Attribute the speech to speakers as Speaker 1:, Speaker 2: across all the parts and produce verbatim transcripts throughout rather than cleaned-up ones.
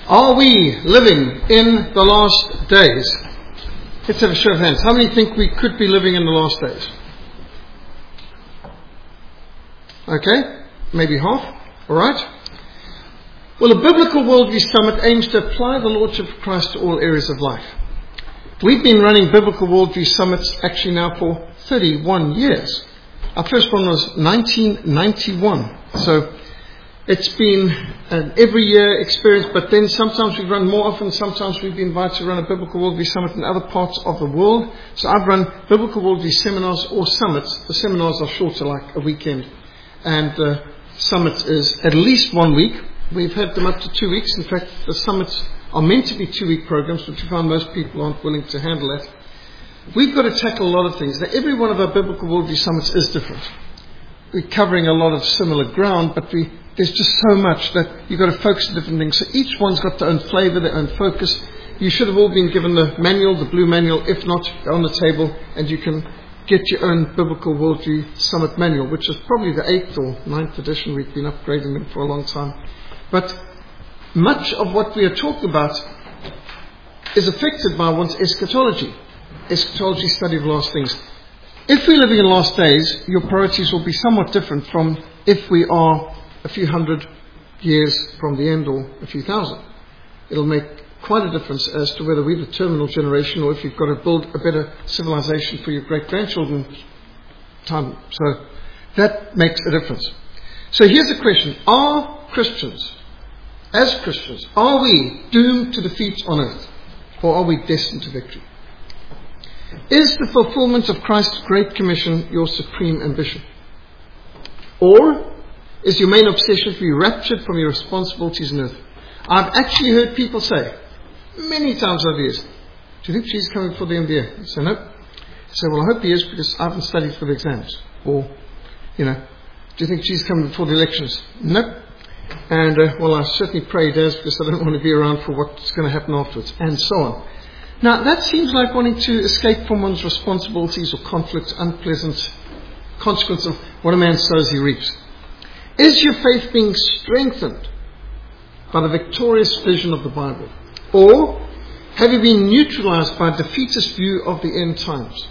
Speaker 1: Are we living in the last days? Let's have a show of hands. How many think we could be living in the last days? Okay, maybe half. All right. Well, a Biblical Worldview Summit aims to apply the Lordship of Christ to all areas of life. We've been running Biblical Worldview Summits actually now for thirty-one years. Our first one was nineteen ninety-one. So it's been an every year experience, but then sometimes we run more often, sometimes we've been invited to run a Biblical Worldview Summit in other parts of the world. So I've run Biblical Worldview seminars or summits. The seminars are shorter, like a weekend, and the summit is at least one week. We've had them up to two weeks. In fact, the summits are meant to be two-week programs, but we found most people aren't willing to handle that. We've got to tackle a lot of things. Now, every one of our Biblical Worldview Summits is different. We're covering a lot of similar ground, but we, there's just so much that you've got to focus on different things. So each one's got their own flavour, their own focus. You should have all been given the manual, the blue manual. If not, on the table, and you can get your own Biblical Worldview Summit manual, which is probably the eighth or ninth edition. We've been upgrading them for a long time. But much of what we are talking about is affected by one's eschatology. Eschatology, study of last things. If we're living in last days, your priorities will be somewhat different from if we are a few hundred years from the end or a few thousand. It'll make quite a difference as to whether we're the terminal generation or if you've got to build a better civilization for your great-grandchildren time. So that makes a difference. So here's the question. Are Christians, as Christians, are we doomed to defeat on earth, or are we destined to victory? Is the fulfillment of Christ's Great Commission your supreme ambition? Or is your main obsession to be raptured from your responsibilities on earth? I've actually heard people say, many times over the years, do you think Jesus is coming before the end of the year? I say, no. I say, well, I hope he is, because I haven't studied for the exams. Or, you know, do you think Jesus is coming before the elections? No. And, uh, well, I certainly pray he does, because I don't want to be around for what's going to happen afterwards, and so on. Now, that seems like wanting to escape from one's responsibilities or conflicts, unpleasant consequence of what a man sows, he reaps. Is your faith being strengthened by the victorious vision of the Bible? Or have you been neutralized by a defeatist view of the end times?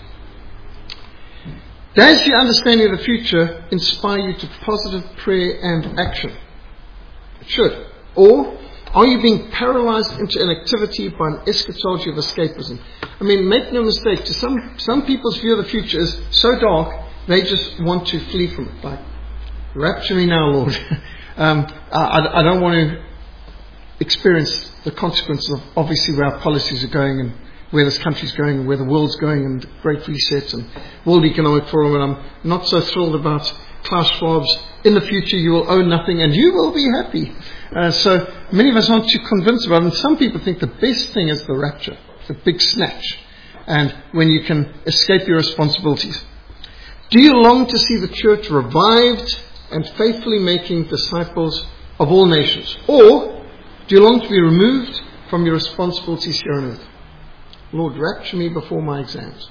Speaker 1: Does your understanding of the future inspire you to positive prayer and action? It should. Or are you being paralyzed into inactivity by an eschatology of escapism? I mean, make no mistake, to some, some people's view of the future is so dark, they just want to flee from it. Like, rapture me now, Lord. um, I, I don't want to experience the consequences of obviously where our policies are going and where this country's going and where the world's going and the Great Reset and World Economic Forum. And I'm not so thrilled about Klaus Schwab's in the future you will own nothing and you will be happy. Uh, so many of us aren't too convinced about it. And some people think the best thing is the rapture, the big snatch, and when you can escape your responsibilities. Do you long to see the church revived and faithfully making disciples of all nations? Or do you long to be removed from your responsibilities here on earth? Lord, rapture me before my exams.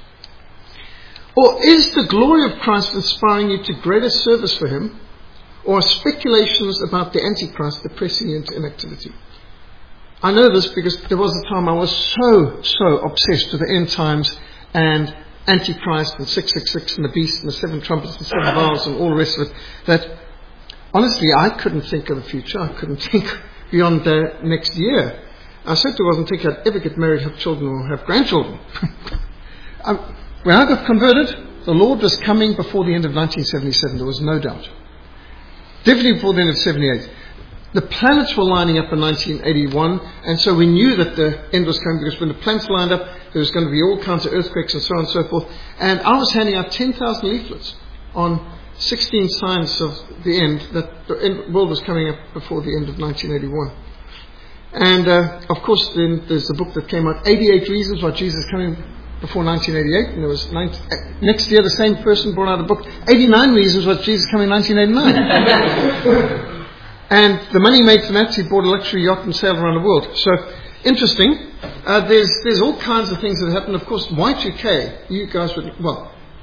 Speaker 1: Or is the glory of Christ inspiring you to greater service for him? Or are speculations about the Antichrist depressing you into inactivity? I know this because there was a time I was so, so obsessed with the end times and Antichrist and six six six and the beast and the seven trumpets and seven vials and all the rest of it, that honestly I couldn't think of the future. I couldn't think beyond the next year. I certainly wasn't thinking I'd ever get married, have children or have grandchildren. um, when I got converted, the Lord was coming before the end of nineteen seventy-seven. There was no doubt. Definitely before the end of seventy-eight. The planets were lining up in nineteen eighty-one, and so we knew that the end was coming, because when the planets lined up, there was going to be all kinds of earthquakes and so on and so forth. And I was handing out ten thousand leaflets on sixteen signs of the end, that the end, world was coming up before the end of nineteen eighty-one. And uh, of course, then there's the book that came out, eighty-eight Reasons Why Jesus is Coming Before nineteen eighty-eight. And there was ninety, next year, the same person brought out a book, eighty-nine Reasons Why Jesus is Coming in nineteen eighty-nine. And the money made from that, he bought a luxury yacht and sailed around the world. So, interesting. Uh, there's there's all kinds of things that happen. Of course, Y two K, you guys would, well,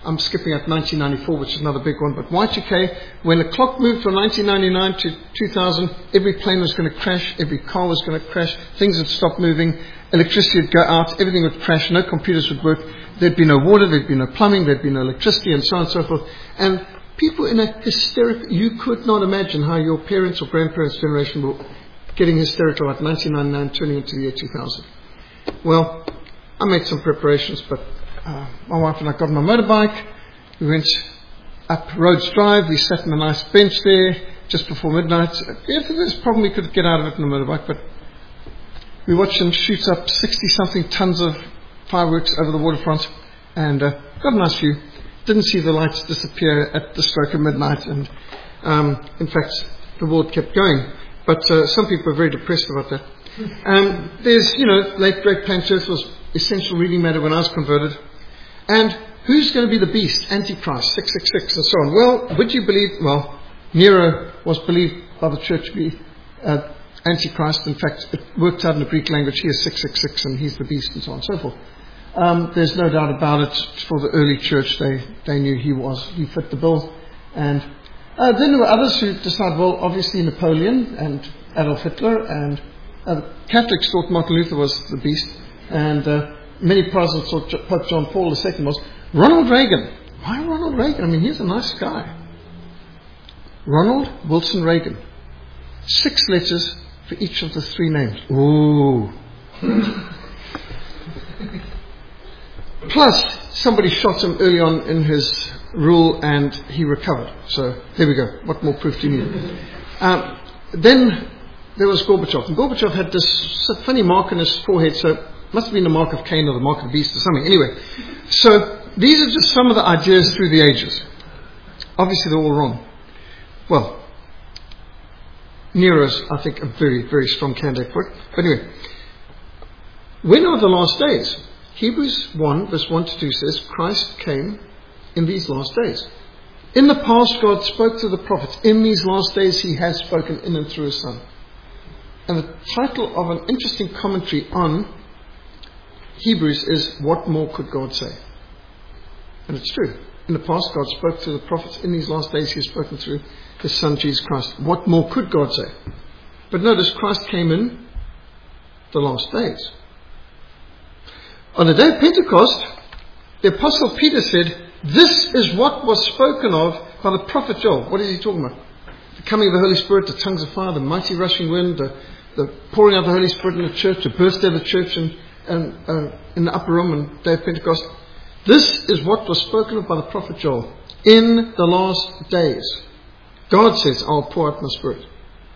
Speaker 1: I'm skipping at nineteen ninety-four, which is another big one, but Y two K, when the clock moved from nineteen ninety-nine to two thousand, every plane was going to crash, every car was going to crash, things would stop moving, electricity would go out, everything would crash, no computers would work, there'd be no water, there'd be no plumbing, there'd be no electricity, and so on and so forth. And people in a hysterical, you could not imagine how your parents or grandparents' generation were getting hysterical about nineteen ninety-nine turning into the year two thousand. Well, I made some preparations, but uh, my wife and I got on my motorbike. We went up Rhodes Drive. We sat on a nice bench there just before midnight. If there's a problem, we could get out of it on the motorbike, but we watched them shoot up sixty-something tons of fireworks over the waterfront and uh, got a nice view. Didn't see the lights disappear at the stroke of midnight, and um, in fact, the world kept going. But uh, some people are very depressed about that. Um, there's, you know, late great planet Earth was essential reading matter when I was converted. And who's going to be the beast? Antichrist, six six six, and so on. Well, would you believe, well, Nero was believed by the church to be uh, Antichrist. In fact, it worked out in the Greek language. He is six six six and he's the beast, and so on and so forth. Um, there's no doubt about it. For the early church, they, they knew he was, he fit the bill. And uh, then there were others who decided, well, obviously Napoleon and Adolf Hitler, and uh, the Catholics thought Martin Luther was the beast, and uh, many Protestants thought Pope John Paul the Second was. Ronald Reagan. Why Ronald Reagan? I mean, he's a nice guy. Ronald Wilson Reagan. Six letters for each of the three names. Ooh. Plus, somebody shot him early on in his rule and he recovered. So, there we go. What more proof do you need? Um, then there was Gorbachev. And Gorbachev had this funny mark on his forehead, so it must have been the mark of Cain or the mark of the beast or something. Anyway, so these are just some of the ideas through the ages. Obviously, they're all wrong. Well, Nero's, I think, a very, very strong candidate for it. But anyway, when are the last days? Hebrews one, verse one to two says, Christ came in these last days. In the past, God spoke to the prophets. In these last days, He has spoken in and through His Son. And the title of an interesting commentary on Hebrews is, What More Could God Say? And it's true. In the past, God spoke to the prophets. In these last days, He has spoken through His Son, Jesus Christ. What more could God say? But notice, Christ came in the last days. On the day of Pentecost, the Apostle Peter said, this is what was spoken of by the prophet Joel. What is he talking about? The coming of the Holy Spirit, the tongues of fire, the mighty rushing wind, the, the pouring out of the Holy Spirit in the church, the birthday of the church in, in, uh, in the upper room on the day of Pentecost. This is what was spoken of by the prophet Joel. In the last days, God says, I'll pour out my Spirit.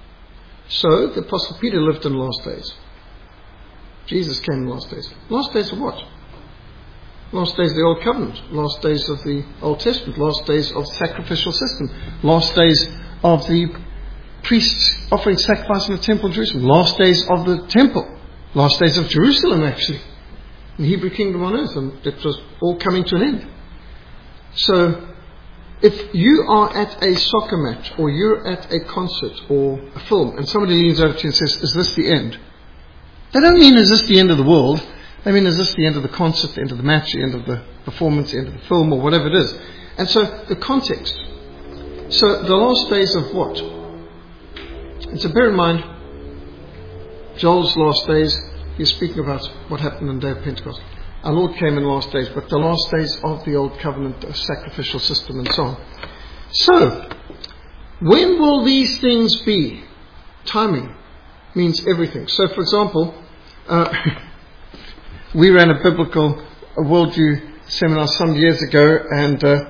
Speaker 1: So, the Apostle Peter lived in the last days. Jesus came in the last days. Last days of what? Last days of the Old Covenant. Last days of the Old Testament. Last days of the sacrificial system. Last days of the priests offering sacrifice in the temple in Jerusalem. Last days of the temple. Last days of Jerusalem, actually. The Hebrew kingdom on earth. And it was all coming to an end. So, if you are at a soccer match, or you're at a concert, or a film, and somebody leans over to you and says, is this the end? They don't mean, is this the end of the world? They mean, is this the end of the concert, the end of the match, the end of the performance, the end of the film, or whatever it is? And so, the context. So, the last days of what? And so, bear in mind, Joel's last days, he's speaking about what happened on the day of Pentecost. Our Lord came in the last days, but the last days of the Old Covenant, the sacrificial system, and so on. So, when will these things be? Timing means everything. So, for example, uh, we ran a biblical a worldview seminar some years ago, and uh,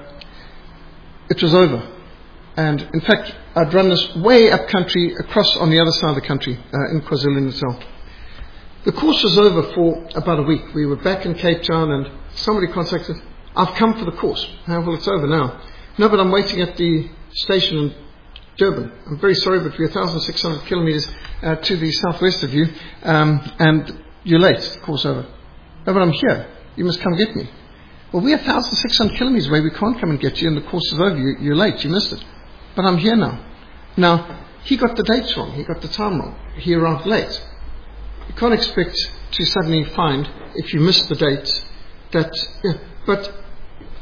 Speaker 1: it was over. And in fact, I'd run this way up country, across on the other side of the country, uh, in KwaZulu-Natal. The course was over for about a week. We were back in Cape Town, and somebody contacted, I've come for the course. Oh, well, it's over now. No, but I'm waiting at the station in Durban. I'm very sorry, but we're one thousand six hundred kilometres uh, to the southwest of you, um, and you're late. The course over. No, but I'm here. You must come get me. Well, we're one thousand six hundred kilometres away. We can't come and get you, and the course is over. You, you're late. You missed it. But I'm here now. Now, he got the dates wrong. He got the time wrong. He arrived late. You can't expect to suddenly find, if you miss the dates, that... Yeah, but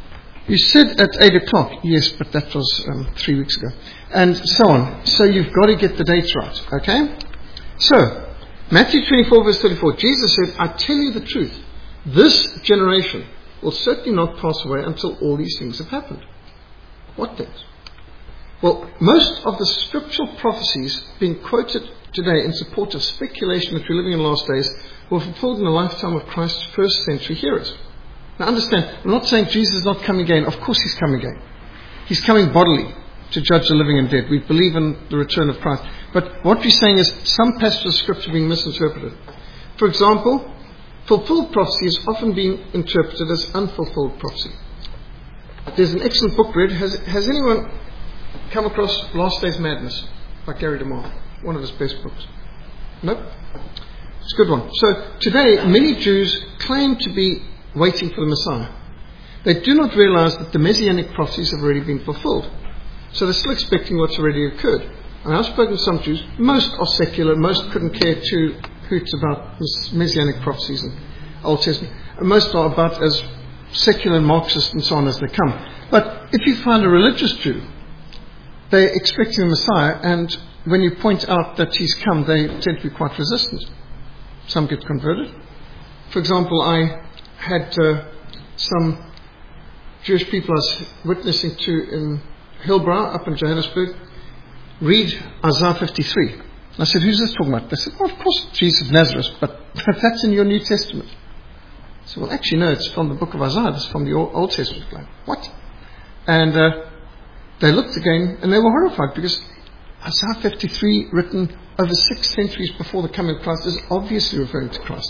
Speaker 1: You said at eight o'clock. Yes, but that was um, three weeks ago. And so on. So you've got to get the dates right. Okay? So, Matthew twenty-four verse thirty-four. Jesus said, I tell you the truth. This generation will certainly not pass away until all these things have happened. What things? Well, most of the scriptural prophecies being quoted today in support of speculation that we're living in the last days were fulfilled in the lifetime of Christ's first century hearers. Now understand, I'm not saying Jesus is not coming again. Of course he's coming again. He's coming bodily to judge the living and dead. We believe in the return of Christ. But what we're saying is some passages of scripture being misinterpreted. For example, fulfilled prophecy is often being interpreted as unfulfilled prophecy. There's an excellent book read. Has, has anyone come across Last Days Madness by Gary DeMar? One of his best books. Nope? It's a good one. So today, many Jews claim to be waiting for the Messiah. They do not realize that the Messianic prophecies have already been fulfilled. So they're still expecting what's already occurred. And I've spoken to some Jews. Most are secular. Most couldn't care two hoots about Messianic prophecies and Old Testament. And most are about as secular and Marxist and so on as they come. But if you find a religious Jew, they're expecting the Messiah, and when you point out that he's come, they tend to be quite resistant. Some get converted. For example, I had uh, some Jewish people I was witnessing to in Hillbrow, up in Johannesburg, read Isaiah fifty-three. And I said, who's this talking about? They said, well, of course, Jesus of Nazareth, but that's in your New Testament. I said, well, actually, no, it's from the book of Isaiah. It's from the Old Testament. Like, what? And uh, they looked again, and they were horrified, because Isaiah fifty-three, written over six centuries before the coming of Christ, is obviously referring to Christ.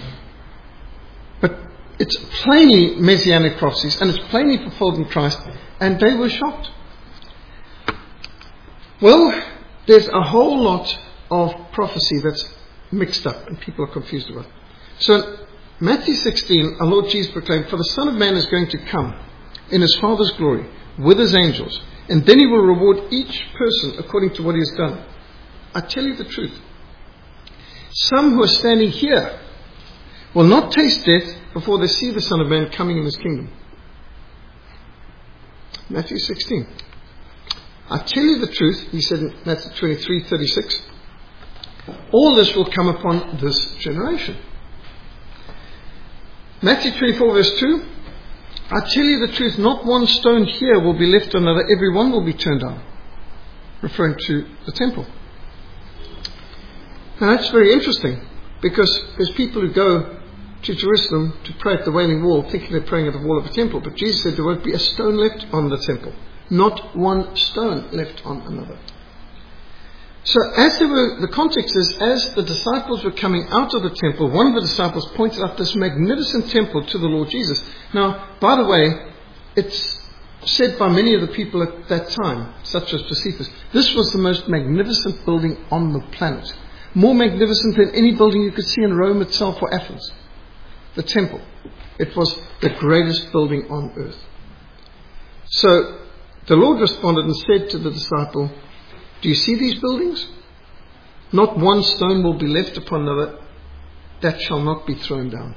Speaker 1: But it's plainly messianic prophecies, and it's plainly fulfilled in Christ, and they were shocked. Well, there's a whole lot of prophecy that's mixed up, and people are confused about it. So in Matthew sixteen, our Lord Jesus proclaimed, for the Son of Man is going to come in his Father's glory with his angels, and then he will reward each person according to what he has done. I tell you the truth. Some who are standing here will not taste death before they see the Son of Man coming in his kingdom. Matthew sixteen. I tell you the truth, he said in Matthew twenty-three thirty-six, all this will come upon this generation. Matthew twenty-four verse two, I tell you the truth, not one stone here will be left on another, every one will be turned down. Referring to the temple. Now that's very interesting, because there's people who go to Jerusalem to pray at the Wailing Wall, thinking they're praying at the wall of a temple. But Jesus said there won't be a stone left on the temple. Not one stone left on another. So as they were, the context is, as the disciples were coming out of the temple, one of the disciples pointed out this magnificent temple to the Lord Jesus. Now, by the way, it's said by many of the people at that time, such as Josephus, this was the most magnificent building on the planet. More magnificent than any building you could see in Rome itself or Athens. The temple. It was the greatest building on earth. So the Lord responded and said to the disciple, do you see these buildings? Not one stone will be left upon another that shall not be thrown down.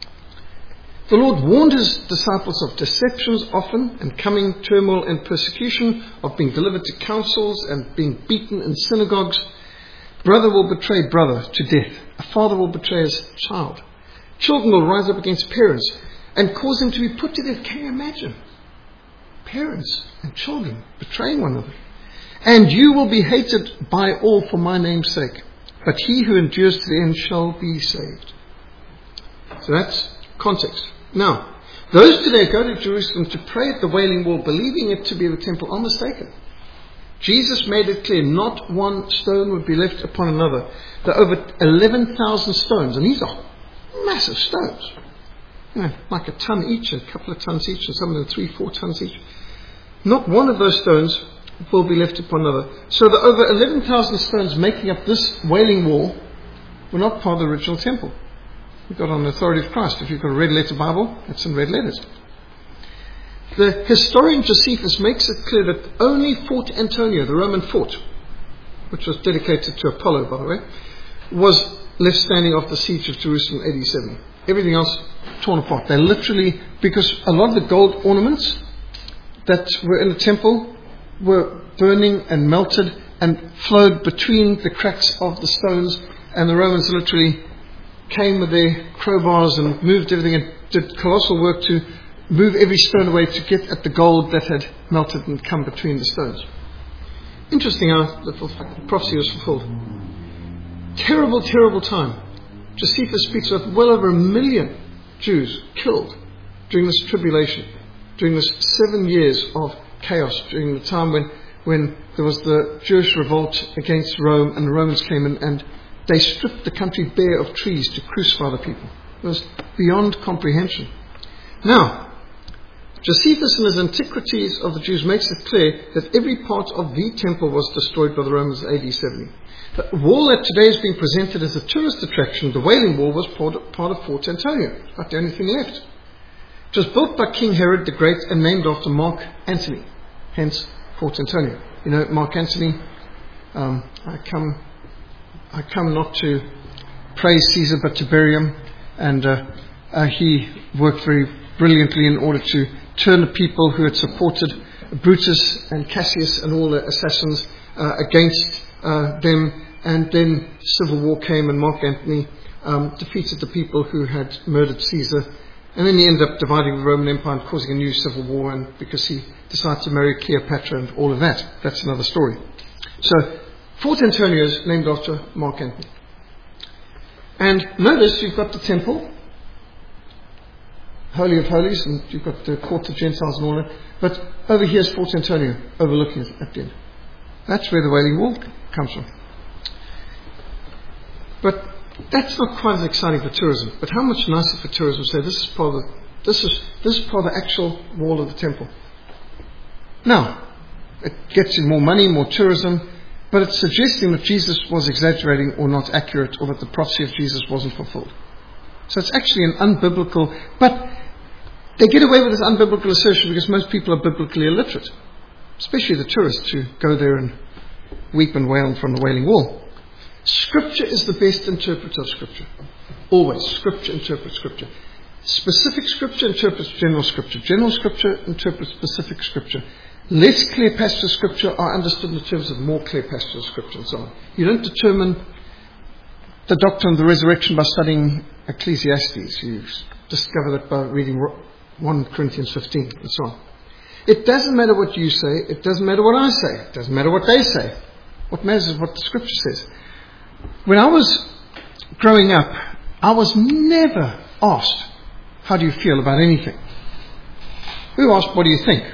Speaker 1: The Lord warned his disciples of deceptions often, and coming turmoil and persecution, of being delivered to councils and being beaten in synagogues. Brother will betray brother to death. A father will betray his child. Children will rise up against parents and cause them to be put to death. Can you imagine? Parents and children betraying one another. And you will be hated by all for my name's sake. But he who endures to the end shall be saved. So that's context. Now, those today go to Jerusalem to pray at the Wailing Wall, believing it to be the temple, are mistaken. Jesus made it clear not one stone would be left upon another. There are over eleven thousand stones, and these are massive stones. You know, like a ton each, a couple of tons each, and some of them three, four tons each. Not one of those stones will be left upon another. So the over eleven thousand stones making up this Wailing Wall were not part of the original temple. We've got on the authority of Christ. If you've got a red letter Bible, it's in red letters. The historian Josephus makes it clear that only Fort Antonia, the Roman fort, which was dedicated to Apollo, by the way, was left standing after the siege of Jerusalem in A D seventy. Everything else torn apart. They literally, because a lot of the gold ornaments that were in the temple were burning and melted and flowed between the cracks of the stones, and the Romans literally came with their crowbars and moved everything and did colossal work to move every stone away to get at the gold that had melted and come between the stones. Interesting how the prophecy was fulfilled. Terrible, terrible time. Josephus speaks of well over a million Jews killed during this tribulation, during this seven years of chaos, during the time when, when there was the Jewish revolt against Rome, and the Romans came in and they stripped the country bare of trees to crucify the people. It was beyond comprehension. Now, Josephus in his Antiquities of the Jews makes it clear that every part of the temple was destroyed by the Romans in A D seventy. The wall that today is being presented as a tourist attraction, the Wailing Wall, was part of, part of Fort Antonia. It's about the only thing left. It was built by King Herod the Great and named after Mark Antony, hence Fort Antonia. You know, Mark Antony, um, I come I come not to praise Caesar but to bury him, and uh, uh, he worked very brilliantly in order to turn the people who had supported Brutus and Cassius and all the assassins uh, against uh, them, and then civil war came and Mark Antony um, defeated the people who had murdered Caesar, and then he ended up dividing the Roman Empire and causing a new civil war, and because he decided to marry Cleopatra and all of that. That's another story. So Fort Antonia is named after Mark Antony. And notice you've got the temple, Holy of Holies, and you've got the court of Gentiles and all that. But over here is Fort Antonia, overlooking it at the end. That's where the Wailing Wall comes from. But that's not quite as exciting for tourism. But how much nicer for tourism to say this is part of the, this is this is part of the actual wall of the temple. Now, it gets you more money, more tourism, but it's suggesting that Jesus was exaggerating or not accurate, or that the prophecy of Jesus wasn't fulfilled. So it's actually an unbiblical, but they get away with this unbiblical assertion because most people are biblically illiterate, especially the tourists who go there and weep and wail from the Wailing Wall. Scripture is the best interpreter of Scripture. Always. Scripture interprets Scripture. Specific Scripture interprets general Scripture. General Scripture interprets specific Scripture. Less clear passages of Scripture are understood in terms of more clear passages of Scripture and so on. You don't determine the doctrine of the resurrection by studying Ecclesiastes. You discover that by reading First Corinthians fifteen and so on. It doesn't matter what you say. It doesn't matter what I say. It doesn't matter what they say. What matters is what the Scripture says. When I was growing up, I was never asked, how do you feel about anything? We were asked, what do you think?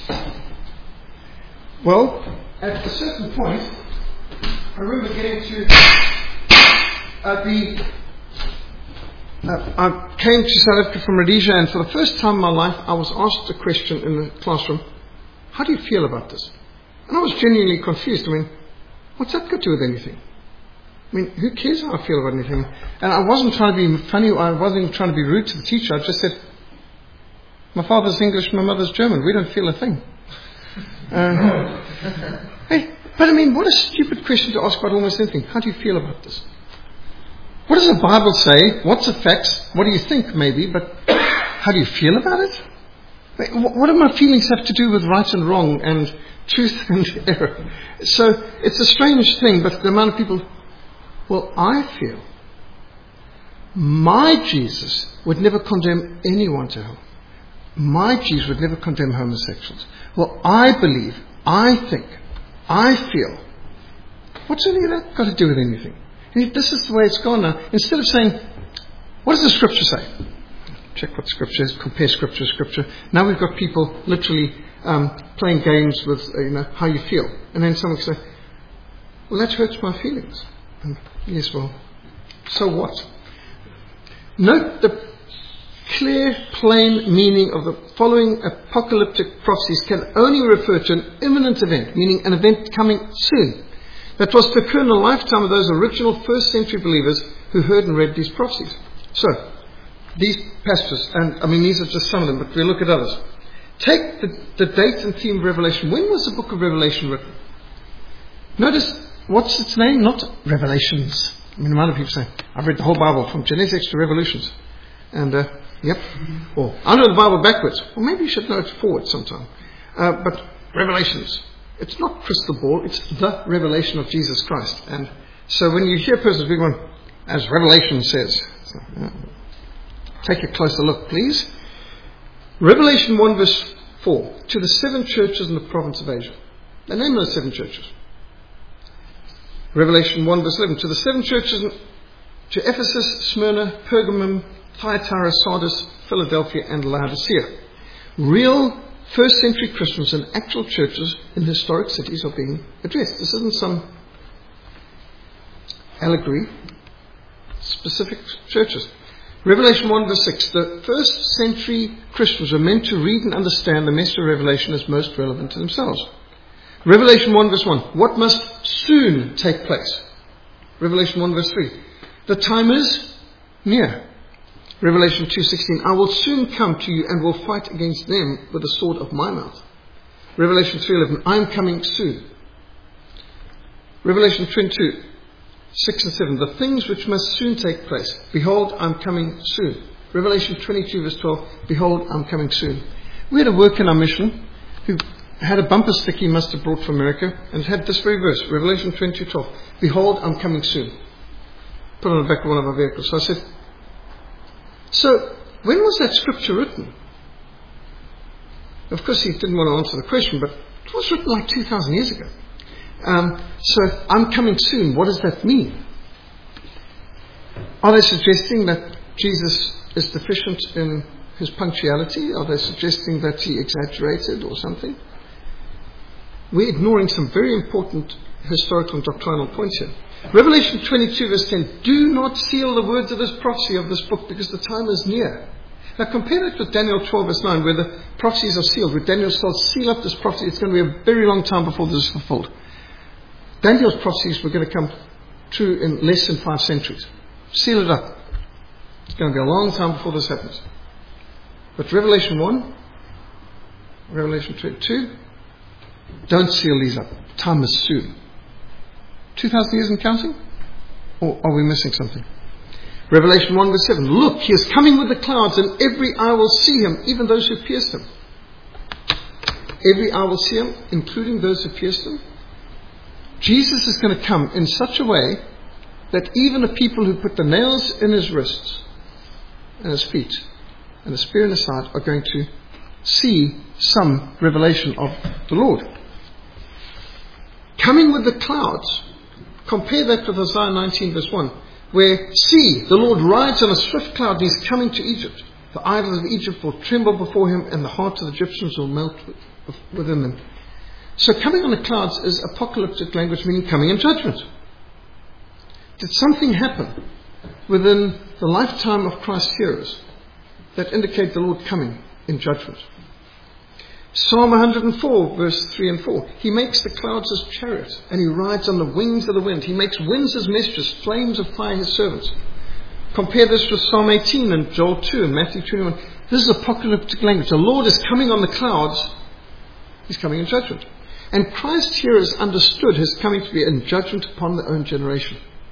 Speaker 1: Well, at a certain point, I remember getting to uh, the... Uh, I came to South Africa from Rhodesia, and for the first time in my life, I was asked a question in the classroom, how do you feel about this? And I was genuinely confused. I mean, what's that got to do with anything? I mean, who cares how I feel about anything? And I wasn't trying to be funny, I wasn't even trying to be rude to the teacher. I just said, my father's English, my mother's German. We don't feel a thing. Uh, hey, but I mean, what a stupid question to ask about almost anything. How do you feel about this? What does the Bible say? What's the facts? What do you think, maybe? But how do you feel about it? What do my feelings have to do with right and wrong and truth and error? So it's a strange thing, but the amount of people, well, I feel my Jesus would never condemn anyone to hell. My Jesus would never condemn homosexuals. Well, I believe, I think, I feel. What's any of that got to do with anything? This is the way it's gone now. Instead of saying, what does the Scripture say? Check what Scripture is, compare Scripture to Scripture. Now we've got people literally um, playing games with, uh, you know, how you feel. And then someone can say, well, that hurts my feelings. And, yes, well, so what? Note the clear, plain meaning of the following apocalyptic prophecies can only refer to an imminent event, meaning an event coming soon, that was to occur in the lifetime of those original first century believers who heard and read these prophecies. So, these passages, and I mean these are just some of them, but we'll look at others. Take the, the date and theme of Revelation. When was the book of Revelation written? Notice, what's its name? Not Revelations. I mean, a lot of people say, I've read the whole Bible from Genesis to Revolutions. And, uh, yep. Or, I know the Bible backwards. Well, maybe you should know it forward sometime. Uh, but Revelations, it's not crystal ball, it's the revelation of Jesus Christ. And so when you hear a person speak one, as Revelation says, so, uh, take a closer look, please. Revelation one verse four, to the seven churches in the province of Asia. They name those seven churches. Revelation one verse eleven, to the seven churches, in, to Ephesus, Smyrna, Pergamum, Thyatira, Sardis, Philadelphia, and Laodicea. Real first century Christians and actual churches in historic cities are being addressed. This isn't some allegory. Specific churches. Revelation one verse six. The first century Christians were meant to read and understand the message of Revelation as most relevant to themselves. Revelation one verse one. What must soon take place? Revelation one verse three. The time is near. Revelation two sixteen. I will soon come to you and will fight against them with the sword of my mouth. Revelation three eleven. I am coming soon. Revelation twenty-two. six and seven, the things which must soon take place. Behold, I'm coming soon. Revelation twenty-two verse twelve, behold, I'm coming soon. We had a worker in our mission who had a bumper sticker he must have brought from America and it had this very verse, Revelation twenty-two twelve, behold, I'm coming soon. Put on the back of one of our vehicles. So I said, so when was that scripture written? Of course he didn't want to answer the question, but it was written like two thousand years ago. Um, so, I'm coming soon. What does that mean? Are they suggesting that Jesus is deficient in his punctuality? Are they suggesting that he exaggerated or something? We're ignoring some very important historical and doctrinal points here. Revelation twenty-two verse ten, do not seal the words of this prophecy of this book because the time is near. Now compare that with Daniel twelve verse nine where the prophecies are sealed. Where Daniel says, seal up this prophecy. It's going to be a very long time before this is fulfilled. Daniel's prophecies were going to come true in less than five centuries. Seal it up. It's going to be a long time before this happens. But Revelation one, Revelation twenty-two, don't seal these up. Time is soon. two thousand years and counting? Or are we missing something? Revelation one verse seven, look, he is coming with the clouds and every eye will see him, even those who pierced him. Every eye will see him, including those who pierced him. Jesus is going to come in such a way that even the people who put the nails in his wrists and his feet and the spear in his side are going to see some revelation of the Lord. Coming with the clouds, compare that with Isaiah nineteen verse one, where, see, the Lord rides on a swift cloud and he's coming to Egypt. The idols of Egypt will tremble before him and the hearts of the Egyptians will melt within them. So coming on the clouds is apocalyptic language, meaning coming in judgment. Did something happen within the lifetime of Christ's hearers that indicate the Lord coming in judgment? Psalm one hundred four verse three and four. He makes the clouds his chariot and he rides on the wings of the wind. He makes winds his messengers, flames of fire his servants. Compare this with Psalm eighteen and Joel two and Matthew twenty-one. This is apocalyptic language. The Lord is coming on the clouds. He's coming in judgment. And Christ's hearers understood his coming to be in judgment upon their own generation.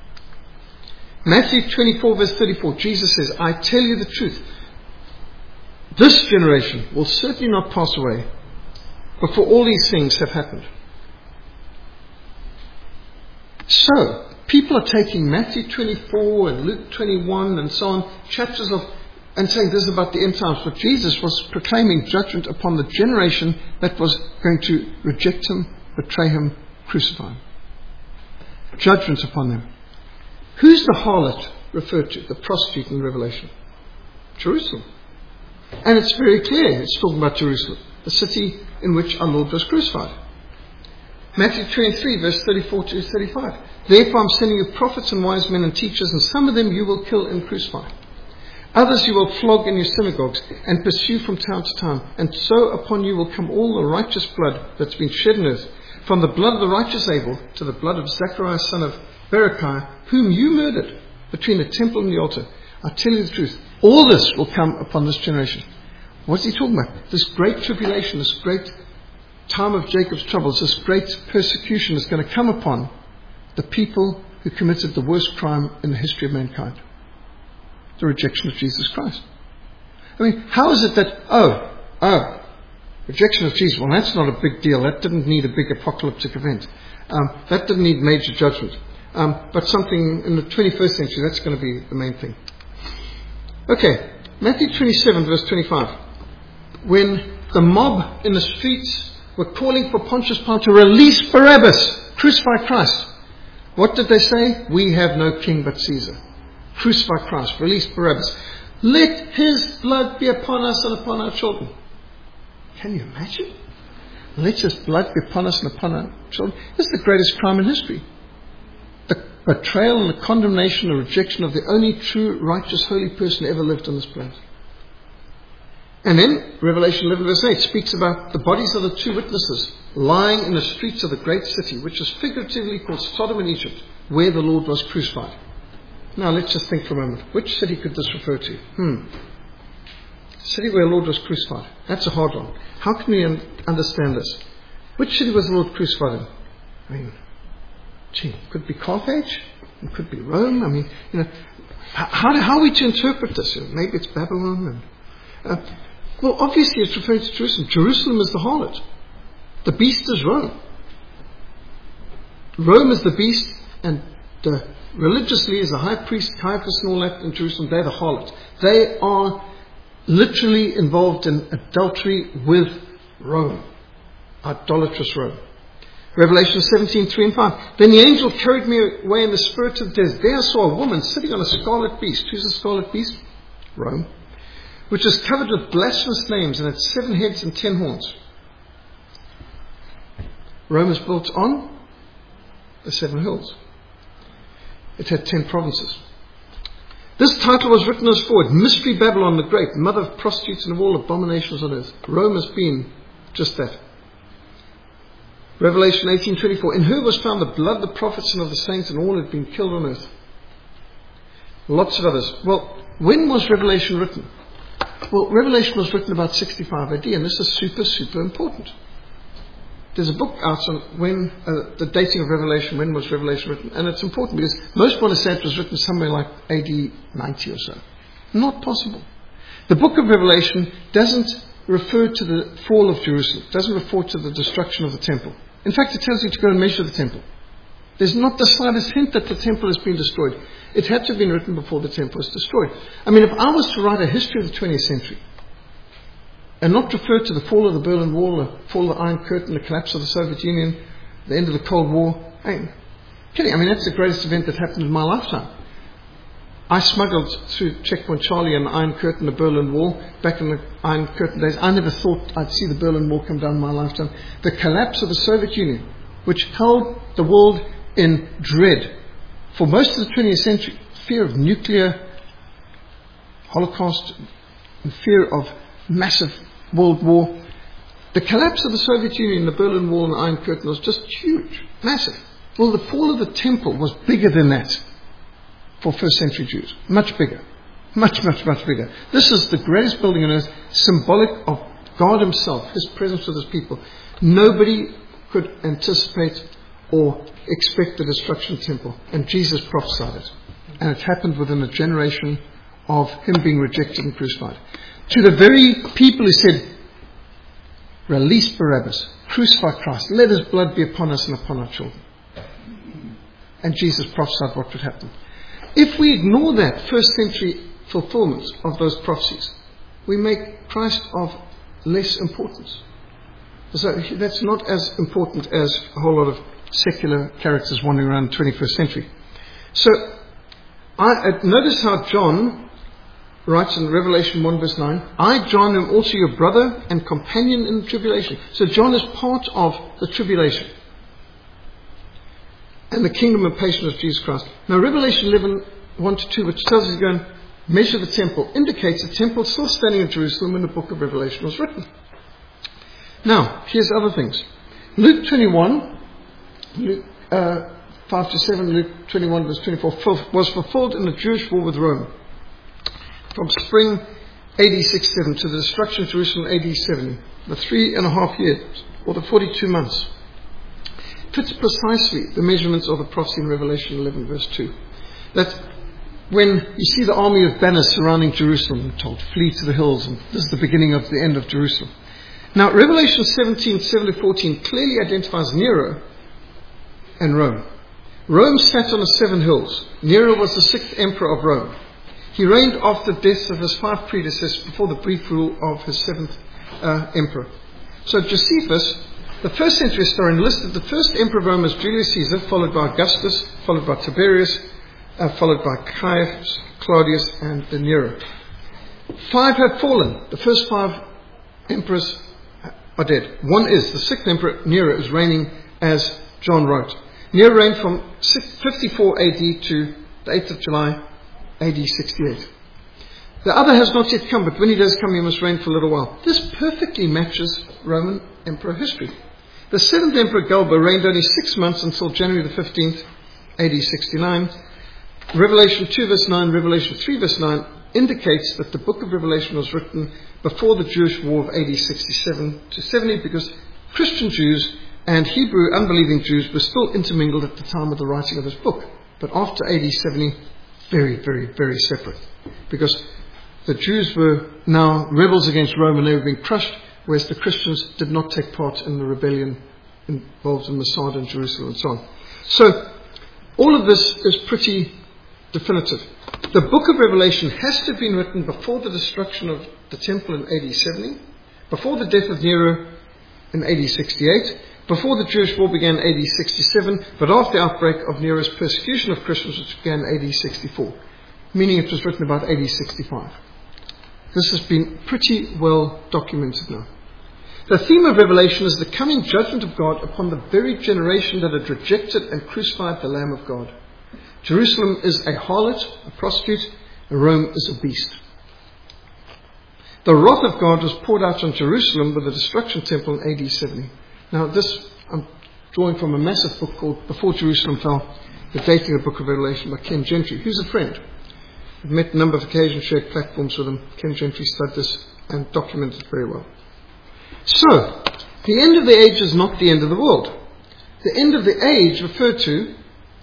Speaker 1: Matthew twenty-four verse thirty-four, Jesus says, I tell you the truth. This generation will certainly not pass away before all these things have happened. So, people are taking Matthew twenty-four and Luke twenty-one and so on, chapters of, and saying this is about the end times. But Jesus was proclaiming judgment upon the generation that was going to reject him, betray him, crucify him. Judgment upon them. Who's the harlot referred to? The prostitute in Revelation. Jerusalem. And it's very clear it's talking about Jerusalem, the city in which our Lord was crucified. Matthew twenty-three verse thirty-four to thirty-five. Therefore I'm sending you prophets and wise men and teachers, and some of them you will kill and crucify. Others you will flog in your synagogues and pursue from town to town. And so upon you will come all the righteous blood that's been shed on earth, from the blood of the righteous Abel to the blood of Zachariah son of Berechiah, whom you murdered between the temple and the altar. I tell you the truth, all this will come upon this generation. What's he talking about? This great tribulation, this great time of Jacob's troubles, this great persecution is going to come upon the people who committed the worst crime in the history of mankind. The rejection of Jesus Christ. I mean, how is it that, oh, oh, Rejection of Jesus, well, that's not a big deal. That didn't need a big apocalyptic event. Um, that didn't need major judgment. Um, but something in the twenty-first century, that's going to be the main thing. Okay, Matthew twenty-seven, verse twenty-five. When the mob in the streets were calling for Pontius Pilate to release Barabbas, crucify Christ, what did they say? We have no king but Caesar. Crucify Christ, release Barabbas. Let his blood be upon us and upon our children. Can you imagine? Let his blood be upon us and upon our children. This is the greatest crime in history. The betrayal and the condemnation and rejection of the only true, righteous, holy person ever lived on this planet. And then, Revelation eleven verse eight speaks about the bodies of the two witnesses lying in the streets of the great city, which is figuratively called Sodom and Egypt, where the Lord was crucified. Now let's just think for a moment. Which city could this refer to? Hmm. City where the Lord was crucified. That's a hard one. How can we un- understand this? Which city was the Lord crucified in? I mean, gee, it could be Carthage. It could be Rome. I mean, you know, how, how are we to interpret this? Maybe it's Babylon. And, uh, well, obviously it's referring to Jerusalem. Jerusalem is the harlot. The beast is Rome. Rome is the beast, and the, religiously is the high priest, Caiaphas and all that in Jerusalem. They're the harlot. They are literally involved in adultery with Rome. Idolatrous Rome. Revelation seventeen, three and five. Then the angel carried me away in the spirit of death. There I saw a woman sitting on a scarlet beast. Who's the scarlet beast? Rome. Which is covered with blasphemous names and had seven heads and ten horns. Rome is built on the seven hills. It had ten provinces. This title was written as forward: Mystery Babylon the Great, mother of prostitutes and of all abominations on earth. Rome has been just that. Revelation eighteen twenty-four. In her was found the blood of the prophets and of the saints, and all had been killed on earth. Lots of others. Well, when was Revelation written? Well, Revelation was written about sixty-five A D, and this is super, super important. There's a book out on when uh, the dating of Revelation, when was Revelation written, and it's important because most want to say it was written somewhere like A D ninety or so. Not possible. The book of Revelation doesn't refer to the fall of Jerusalem. It doesn't refer to the destruction of the temple. In fact, it tells you to go and measure the temple. There's not the slightest hint that the temple has been destroyed. It had to have been written before the temple was destroyed. I mean, if I was to write a history of the twentieth century and not refer to the fall of the Berlin Wall, the fall of the Iron Curtain, the collapse of the Soviet Union, the end of the Cold War, I mean, kidding. I mean, that's the greatest event that happened in my lifetime. I smuggled through Checkpoint Charlie and the Iron Curtain, the Berlin Wall, back in the Iron Curtain days. I never thought I'd see the Berlin Wall come down in my lifetime. The collapse of the Soviet Union, which held the world in dread for most of the twentieth century, fear of nuclear holocaust, and fear of massive world war. The collapse of the Soviet Union, the Berlin Wall and the Iron Curtain was just huge, massive. Well, the fall of the temple was bigger than that for first century Jews. Much bigger. Much, much, much bigger. This is the greatest building on earth, symbolic of God himself, his presence with his people. Nobody could anticipate or expect the destruction of the temple. And Jesus prophesied it. And it happened within a generation of him being rejected and crucified. To the very people who said, release Barabbas, crucify Christ, let his blood be upon us and upon our children. And Jesus prophesied what would happen. If we ignore that first century fulfillment of those prophecies, we make Christ of less importance. So that's not as important as a whole lot of secular characters wandering around the twenty-first century. So, I, uh, notice how John writes in Revelation one verse nine, I, John, am also your brother and companion in the tribulation. So John is part of the tribulation and the kingdom and patience of Jesus Christ. Now Revelation eleven, one to two, which tells us to go and measure the temple, indicates the temple is still standing in Jerusalem when the book of Revelation was written. Now, here's other things. Luke twenty-one, Luke uh, five to seven, Luke twenty-one verse twenty-four, was fulfilled in the Jewish war with Rome. From spring A D sixty-seven to the destruction of Jerusalem A D seventy, the three and a half years, or the forty-two months, fits precisely the measurements of the prophecy in Revelation eleven verse two. That when you see the army of banners surrounding Jerusalem, told, flee to the hills, and this is the beginning of the end of Jerusalem. Now, Revelation seventeen, seven to fourteen clearly identifies Nero and Rome. Rome sat on the seven hills. Nero was the sixth emperor of Rome. He reigned after the deaths of his five predecessors before the brief rule of his seventh uh, emperor. So Josephus, the first century historian, listed the first emperor of Rome as Julius Caesar, followed by Augustus, followed by Tiberius, uh, followed by Caius, Claudius, and then Nero. Five have fallen. The first five emperors are dead. One is, the sixth emperor, Nero, is reigning as John wrote. Nero reigned from fifty-four A D to the eighth of July, A D sixty-eight. The other has not yet come, but when he does come, he must reign for a little while. This perfectly matches Roman emperor history. The seventh emperor, Galba, reigned only six months until January the fifteenth, A D sixty-nine. Revelation two verse nine, Revelation three verse nine indicates that the book of Revelation was written before the Jewish War of A D sixty-seven to seventy, because Christian Jews and Hebrew unbelieving Jews were still intermingled at the time of the writing of this book. But after A D seventy, very, very, very separate. Because the Jews were now rebels against Rome and they were being crushed, whereas the Christians did not take part in the rebellion involved in Masada and Jerusalem and so on. So, all of this is pretty definitive. The book of Revelation has to have been written before the destruction of the temple in A D seventy, before the death of Nero in A D sixty-eight, before the Jewish War began A D sixty-seven, but after the outbreak of Nero's persecution of Christians, which began A D sixty-four, meaning it was written about A D sixty-five. This has been pretty well documented now. The theme of Revelation is the coming judgment of God upon the very generation that had rejected and crucified the Lamb of God. Jerusalem is a harlot, a prostitute, and Rome is a beast. The wrath of God was poured out on Jerusalem with the destruction temple in A D seventy. Now this, I'm drawing from a massive book called Before Jerusalem Fell, The Dating of the Book of Revelation by Ken Gentry, who's a friend. I've met a number of occasions, shared platforms with him. Ken Gentry studied this and documented it very well. So, the end of the age is not the end of the world. The end of the age referred to,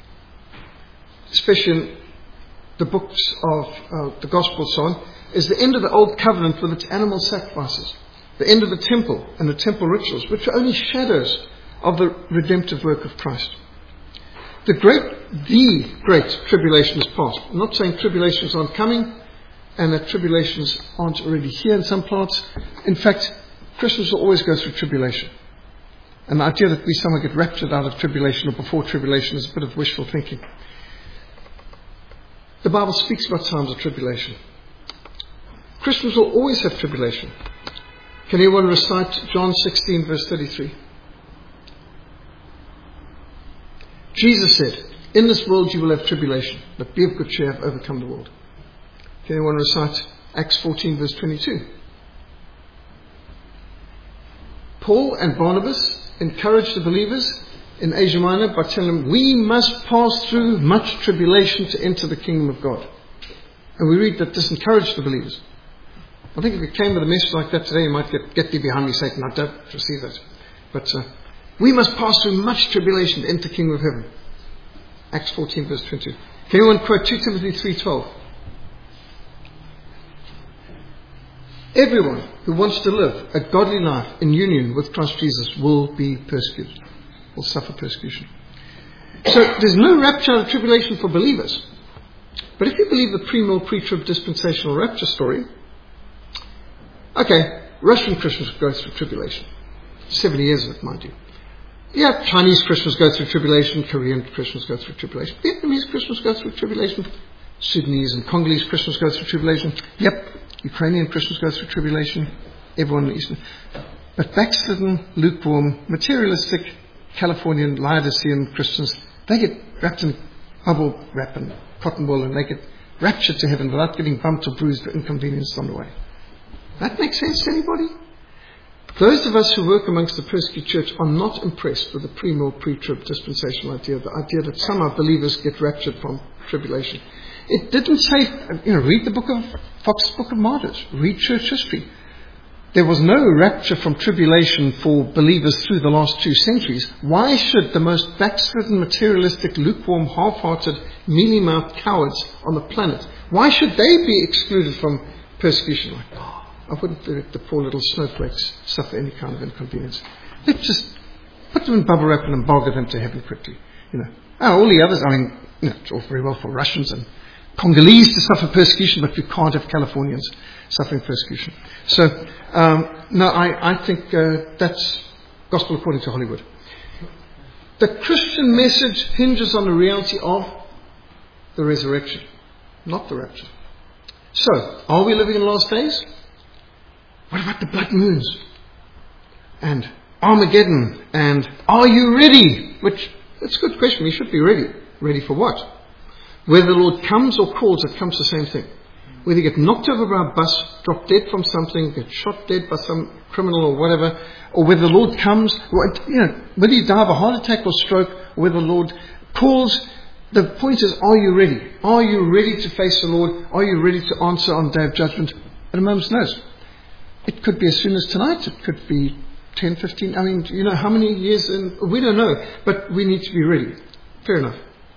Speaker 1: especially in the books of uh, the Gospel and so on, is the end of the Old Covenant with its animal sacrifices. The end of the temple and the temple rituals, which are only shadows of the redemptive work of Christ. The great, the great tribulation is past. I'm not saying tribulations aren't coming and that tribulations aren't already here in some parts. In fact, Christians will always go through tribulation. And the idea that we somehow get raptured out of tribulation or before tribulation is a bit of wishful thinking. The Bible speaks about times of tribulation. Christians will always have tribulation. Can anyone recite John sixteen verse thirty-three? Jesus said, "In this world you will have tribulation, but be of good cheer, I've overcome the world." Can anyone recite Acts fourteen verse twenty-two? Paul and Barnabas encouraged the believers in Asia Minor by telling them, we must pass through much tribulation to enter the kingdom of God. And we read that this encouraged the believers. I think if you came with a message like that today, you might get, get thee behind me, Satan. I don't receive that. But uh, we must pass through much tribulation to enter the kingdom of heaven. Acts fourteen verse twenty-two. Can anyone quote two Timothy three twelve? Everyone who wants to live a godly life in union with Christ Jesus will be persecuted, will suffer persecution. So there's no rapture out of tribulation for believers. But if you believe the pre-mill, pre-trib dispensational rapture story, okay, Russian Christians go through tribulation. seventy years of it, mind you. Yeah, Chinese Christians go through tribulation, Korean Christians go through tribulation, Vietnamese Christians go through tribulation, Sudanese and Congolese Christians go through tribulation. Yep, Ukrainian Christians go through tribulation, everyone in the Eastern. But backslidden, lukewarm, materialistic, Californian, Laodicean Christians, they get wrapped in bubble wrap and cotton wool and they get raptured to heaven without getting bumped or bruised or inconvenienced on the way. That makes sense to anybody? Those of us who work amongst the persecuted church are not impressed with the pre-mill, pre-trib dispensational idea, the idea that somehow believers get raptured from tribulation. It didn't say, you know, read the book of Fox's Book of Martyrs, read church history. There was no rapture from tribulation for believers through the last two centuries. Why should the most backslidden, materialistic, lukewarm, half-hearted, mealy-mouthed cowards on the planet, why should they be excluded from persecution? Like, oh, I wouldn't let the poor little snowflakes suffer any kind of inconvenience. Let's just put them in bubble wrap and embargo them to heaven quickly. You know, oh, all the others, I mean, you know, it's all very well for Russians and Congolese to suffer persecution, but we can't have Californians suffering persecution. So, um, no, I, I think uh, that's gospel according to Hollywood. The Christian message hinges on the reality of the resurrection, not the rapture. So, are we living in the last days? What about the blood moons? And Armageddon? And are you ready? Which, that's a good question. We should be ready. Ready for what? Whether the Lord comes or calls, it comes the same thing. Whether you get knocked over by a bus, drop dead from something, get shot dead by some criminal or whatever, or whether the Lord comes, or, you know, whether you die of a heart attack or stroke, or whether the Lord calls, the point is, are you ready? Are you ready to face the Lord? Are you ready to answer on the day of judgment at a moment's notice? It could be as soon as tonight. It could be ten, fifteen. I mean, you know, how many years? In, we don't know. But we need to be ready. Fair enough.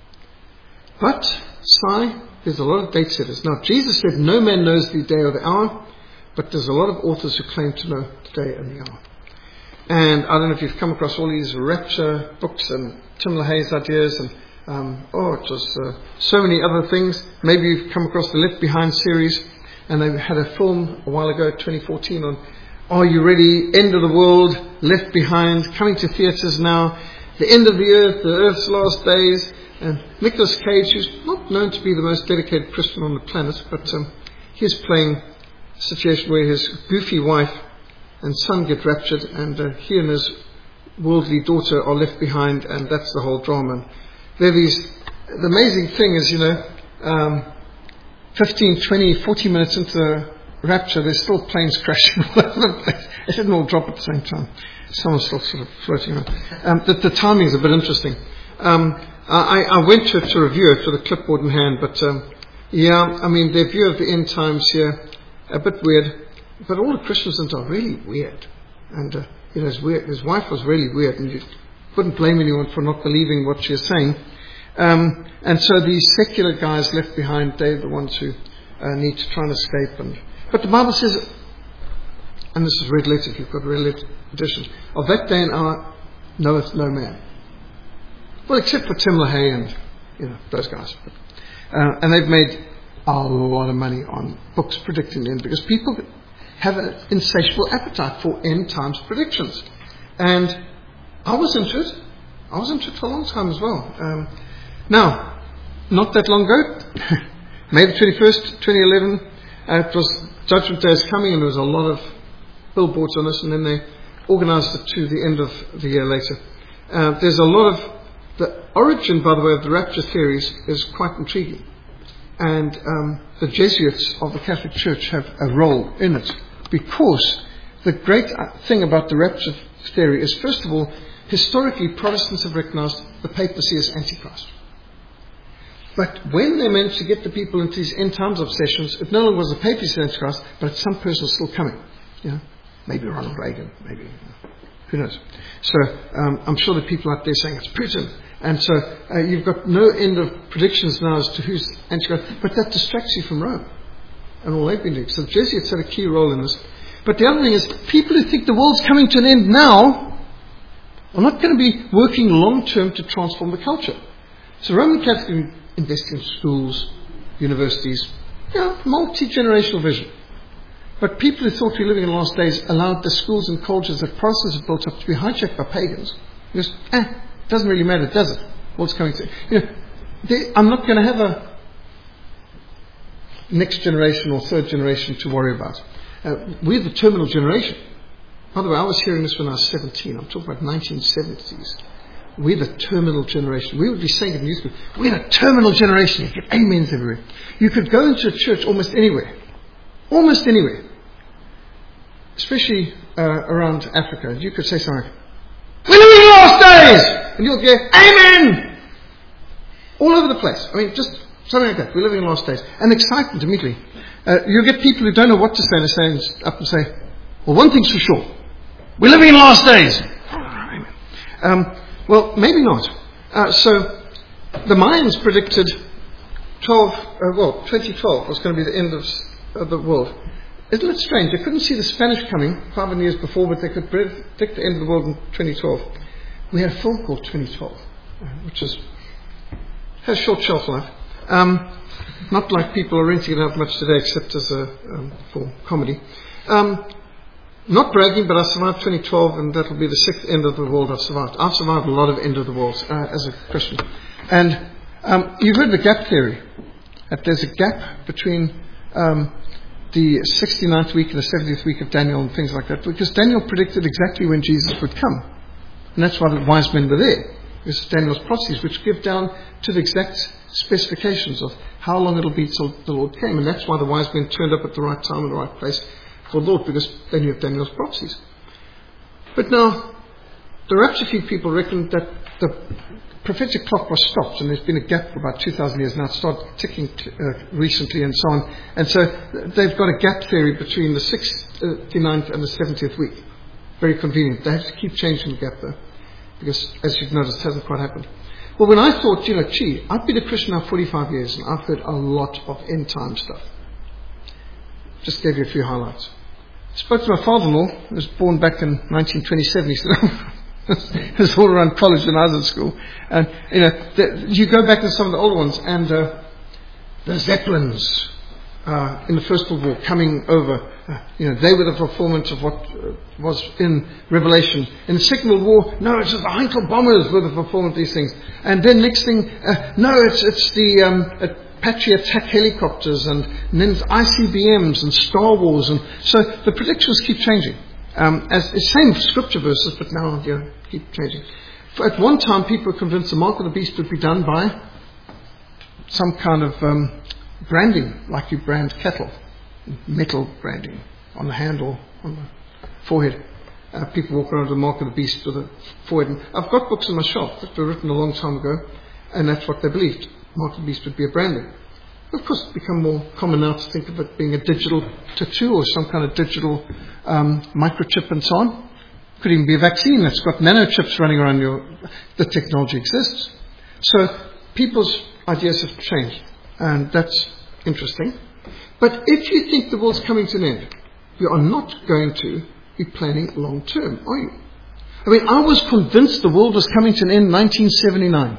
Speaker 1: But, Si, there's a lot of date setters. Now, Jesus said, no man knows the day or the hour. But there's a lot of authors who claim to know the day and the hour. And I don't know if you've come across all these rapture books and Tim LaHaye's ideas and Um, oh, it was uh, so many other things. Maybe you've come across the Left Behind series, and they had a film a while ago, twenty fourteen, on Are You Ready? End of the World, Left Behind, coming to theatres now. The End of the Earth, the Earth's Last Days. And Nicolas Cage, who's not known to be the most dedicated Christian on the planet, but um, he's playing a situation where his goofy wife and son get raptured, and uh, he and his worldly daughter are left behind, and that's the whole drama. There these, the amazing thing is, you know, um, fifteen, twenty, forty minutes into the rapture, there's still planes crashing all over the place. They didn't all drop at the same time. Someone's still sort of floating around. Um, the, the timing is a bit interesting. Um, I, I went to, to review it with a clipboard in hand, but um, yeah, I mean, their view of the end times here, a bit weird. But all the Christians are really weird. And, uh, you know, his, weird, his wife was really weird, and you couldn't blame anyone for not believing what she was saying. Um, and so these secular guys left behind, they're the ones who uh, need to try and escape. And, but the Bible says, and this is red letter, if you've got red letter edition, of that day and hour knoweth no man. Well, except for Tim LaHaye and, you know, those guys. But, uh, and they've made a lot of money on books predicting the end, because people have an insatiable appetite for end times predictions. And I was into it. I was into it for a long time as well. Um, now, not that long ago, May the twenty-first, twenty eleven, uh, it was Judgment Day is coming, and there was a lot of billboards on this, and then they organised it to the end of the year later. Uh, there's a lot of, the origin, by the way, of the rapture theories is quite intriguing. And um, the Jesuits of the Catholic Church have a role in it, because the great thing about the rapture theory is, first of all, historically Protestants have recognized the papacy as Antichrist. But when they managed to get the people into these end times obsessions, it no longer was the papacy as Antichrist, but it's some person still coming. You know, maybe Ronald Reagan, maybe, you know, who knows. So um, I'm sure the people out there saying it's Putin. And so uh, you've got no end of predictions now as to who's Antichrist, but that distracts you from Rome and all they've been doing. So the Jesuits had a key role in this. But the other thing is, people who think the world's coming to an end now are not going to be working long term to transform the culture. So Roman Catholics invest in schools, universities, you know, multi-generational vision. But people who thought we were living in the last days allowed the schools and colleges that Protestants have built up to be hijacked by pagans. Because, eh, it doesn't really matter, does it? What's coming to, you know, they, I'm not going to have a next generation or third generation to worry about. Uh, we're the terminal generation. By the way, I was hearing this when I was seventeen. I'm talking about nineteen seventies. We're the terminal generation. We would be saying in the newspaper, we're the terminal generation. You get amens everywhere. You could go into a church almost anywhere. Almost anywhere. Especially uh, around Africa. You could say something like, we're living in the last days! And you'll get, amen! All over the place. I mean, just something like that. We're living in the last days. And excitement immediately. Uh, you'll get people who don't know what to say, and they stand up and say, well, one thing's for sure. We're living in the last days. Um, well, maybe not. Uh, so, the Mayans predicted twelve, uh, well, twenty twelve was going to be the end of uh, the world. isn't it strange? They couldn't see the Spanish coming five hundred years before, but they could predict the end of the world in twenty twelve. We had a film called twenty twelve, which is has short shelf life. Um, not like people are renting it out much today, except as a um, for comedy. Um, not bragging, but I survived twenty twelve, and that'll be the sixth end of the world I've survived. I've survived a lot of end of the worlds uh, as a Christian. And um, you've heard the gap theory. That there's a gap between um, the sixty-ninth week and the seventieth week of Daniel and things like that, because Daniel predicted exactly when Jesus would come. And that's why the wise men were there. This is Daniel's prophecies, which give down to the exact specifications of how long it'll be till the Lord came. And that's why the wise men turned up at the right time and the right place for the Lord, because they knew of Daniel's prophecies. But now, the rapture people reckon that the prophetic clock was stopped, and there's been a gap for about two thousand years now. It started ticking uh, recently and so on. And so they've got a gap theory between the sixty-ninth and the seventieth week. Very convenient. They have to keep changing the gap though, because as you've noticed, it hasn't quite happened. Well, when I thought, you know, gee, I've been a Christian now forty-five years, and I've heard a lot of end time stuff. Just gave you a few highlights. I spoke to my father-in-law, who was born back in nineteen twenty-seven. He said, it was all around college when I was at school. And, you know, the, you go back to some of the older ones, and uh, the Zeppelins uh, in the First World War coming over, uh, you know, they were the fulfillment of what uh, was in Revelation. In the Second World War, no, it's just the Heinkel bombers were the fulfillment of these things. And then next thing, uh, no, it's it's the um, Apache attack helicopters, and, and then it's I C B Ms and Star Wars. And so the predictions keep changing. Um, as the same scripture verses, but now you know, keep changing. For at one time, people were convinced the mark of the beast would be done by some kind of um, branding, like you brand cattle, metal branding on the hand or on the forehead. Uh, people walk around with the mark of the beast with a forehead. And I've got books in my shop that were written a long time ago, and that's what they believed. Mark of the beast would be a branding. Of course, it's become more common now to think of it being a digital tattoo or some kind of digital um, microchip and so on. Could even be a vaccine that's got nanochips running around your... The technology exists. So people's ideas have changed, and that's interesting. But if you think the world's coming to an end, you are not going to be planning long term, are you? I mean, I was convinced the world was coming to an end in nineteen seventy-nine.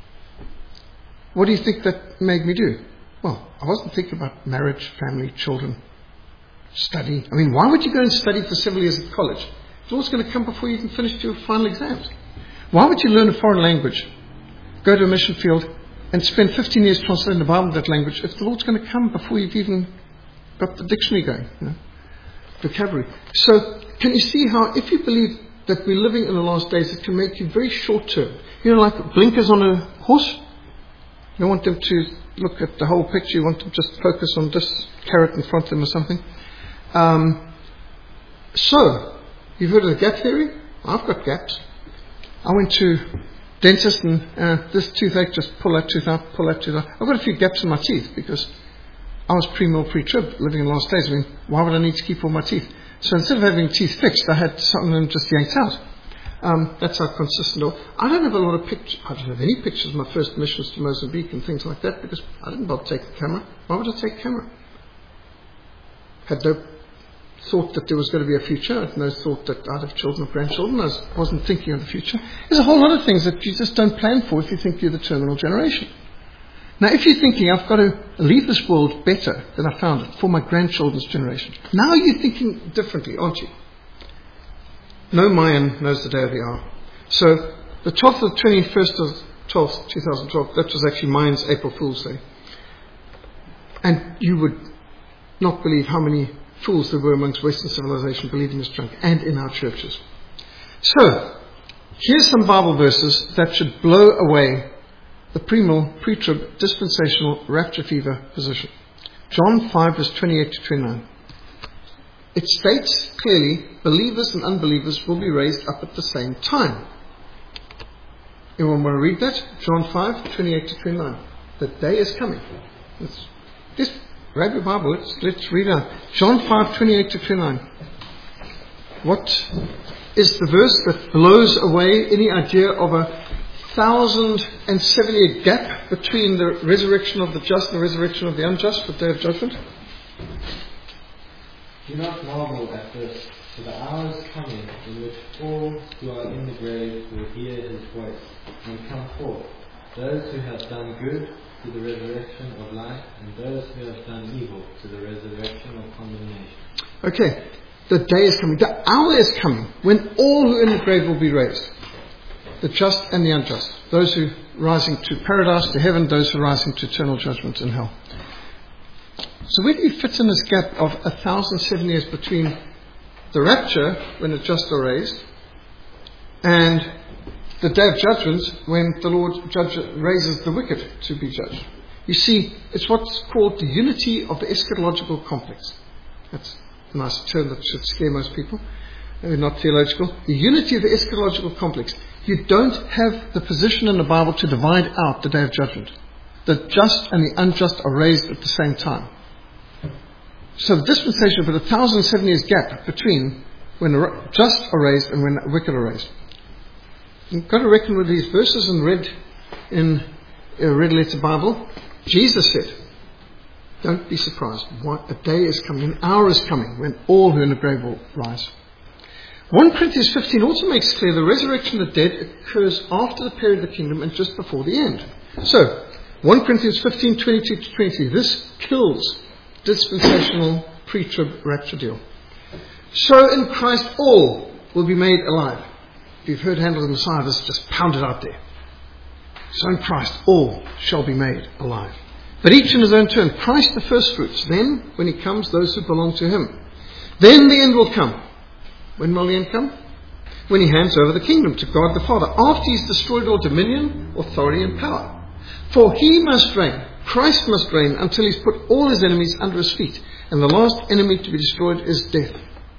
Speaker 1: What do you think that made me do? Well, I wasn't thinking about marriage, family, children, study. I mean, why would you go and study for several years at college? It's always going to come before you even finish your final exams. Why would you learn a foreign language, go to a mission field, and spend fifteen years translating the Bible in that language if the Lord's going to come before you've even got the dictionary going, you know, vocabulary? So, can you see how, if you believe that we're living in the last days, it can make you very short term. You know, like blinkers on a horse. You don't want them to look at the whole picture. You want them to just focus on this carrot in front of them or something. Um, so, you've heard of the gap theory? I've got gaps. I went to dentist and uh, this toothache, just pull that tooth out, pull that tooth out. I've got a few gaps in my teeth because I was pre-mill, pre-trib, living in the last days. I mean, why would I need to keep all my teeth? So instead of having teeth fixed, I had some of them just yanked out. Um, that's how consistent. I don't have a lot of pictures. I don't have any pictures of my first missions to Mozambique and things like that because I didn't bother to take the camera. Why would I take a camera? Had no thought that there was going to be a future. I had no thought that I'd have children or grandchildren. I wasn't thinking of the future. There's a whole lot of things that you just don't plan for if you think you're the terminal generation. Now, if you're thinking, I've got to leave this world better than I found it for my grandchildren's generation, now you're thinking differently, aren't you? No Mayan knows the day of the hour. So, the twelfth of the twenty-first of twelfth, twenty twelve, that was actually Mayan's April Fool's Day. And you would not believe how many fools there were amongst Western civilization believing this junk, and in our churches. So, here's some Bible verses that should blow away the premill, pre-trib, dispensational, rapture fever position. John five, verse twenty-eight to twenty-nine. It states clearly, believers and unbelievers will be raised up at the same time. Anyone want to read that? John five, twenty-eight to twenty-nine. The day is coming. Let's, just grab your Bible. Let's, let's read out. John five, twenty-eight to twenty-nine. What is the verse that blows away any idea of a thousand and seventy year gap between the resurrection of the just and the resurrection of the unjust, the day of judgment?
Speaker 2: Do not marvel at this, for the hour is coming in which all who are in the grave will hear his voice and come forth, those who have done good to the resurrection of life, and those who have done evil to the resurrection of condemnation.
Speaker 1: Okay, the day is coming, the hour is coming, when all who are in the grave will be raised. The just and the unjust. Those who are rising to paradise, to heaven, those who are rising to eternal judgment in hell. So where do you fit in this gap of a thousand seven years between the rapture, when the just are raised, and the day of judgment, when the Lord judge, raises the wicked to be judged? You see, it's what's called the unity of the eschatological complex. That's a nice term that should scare most people. Maybe not theological. The unity of the eschatological complex. You don't have the position in the Bible to divide out the day of judgment. The just and the unjust are raised at the same time. So the dispensation of a thousand seven years gap between when the just are raised and when the wicked are raised. You've got to reckon with these verses and read in a red letter Bible. Jesus said, don't be surprised. What, a day is coming, an hour is coming when all who are in the grave will rise. First Corinthians fifteen also makes clear the resurrection of the dead occurs after the period of the kingdom and just before the end. So, First Corinthians fifteen, twenty-two to twenty, this kills dispensational pre-trib rapture deal. So in Christ all will be made alive. If you've heard Handel's Messiah, this just pounded out there. So in Christ all shall be made alive. But each in his own turn. Christ the first fruits. Then, when he comes, those who belong to him. Then the end will come. When will the end come? When he hands over the kingdom to God the Father, after he's destroyed all dominion, authority and power. For he must reign, Christ must reign, until he's put all his enemies under his feet. And the last enemy to be destroyed is death.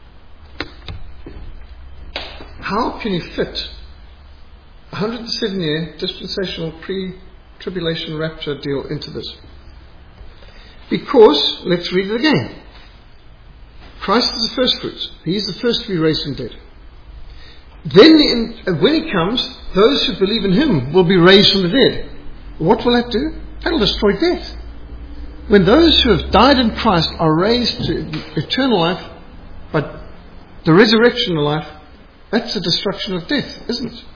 Speaker 1: How can you fit a one hundred seven year dispensational pre-tribulation rapture deal into this? Because, let's read it again. Christ is the first fruits. He's the first to be raised from dead. Then, the, when he comes, those who believe in him will be raised from the dead. What will that do? That will destroy death. When those who have died in Christ are raised to eternal life, but the resurrection of life, that's the destruction of death, isn't it?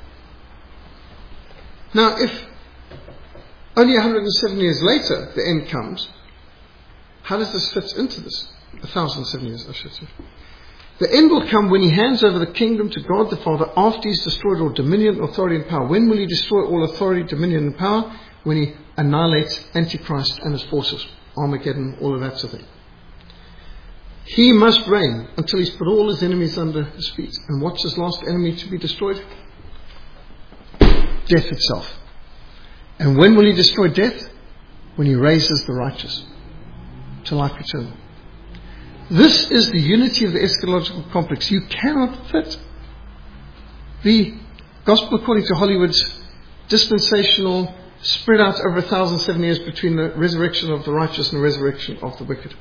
Speaker 1: Now, if only one hundred seven years later the end comes, how does this fit into this? A thousand seven years, I should say. The end will come when he hands over the kingdom to God the Father after he's destroyed all dominion, authority and power. When will he destroy all authority, dominion and power? When he annihilates Antichrist and his forces. Armageddon, all of that sort of thing. He must reign until he's put all his enemies under his feet. And what's his last enemy to be destroyed? Death itself. And when will he destroy death? When he raises the righteous to life eternal. This is the unity of the eschatological complex. You cannot fit the gospel according to Hollywood's dispensational spread out over a thousand seven years between the resurrection of the righteous and the resurrection of the wicked.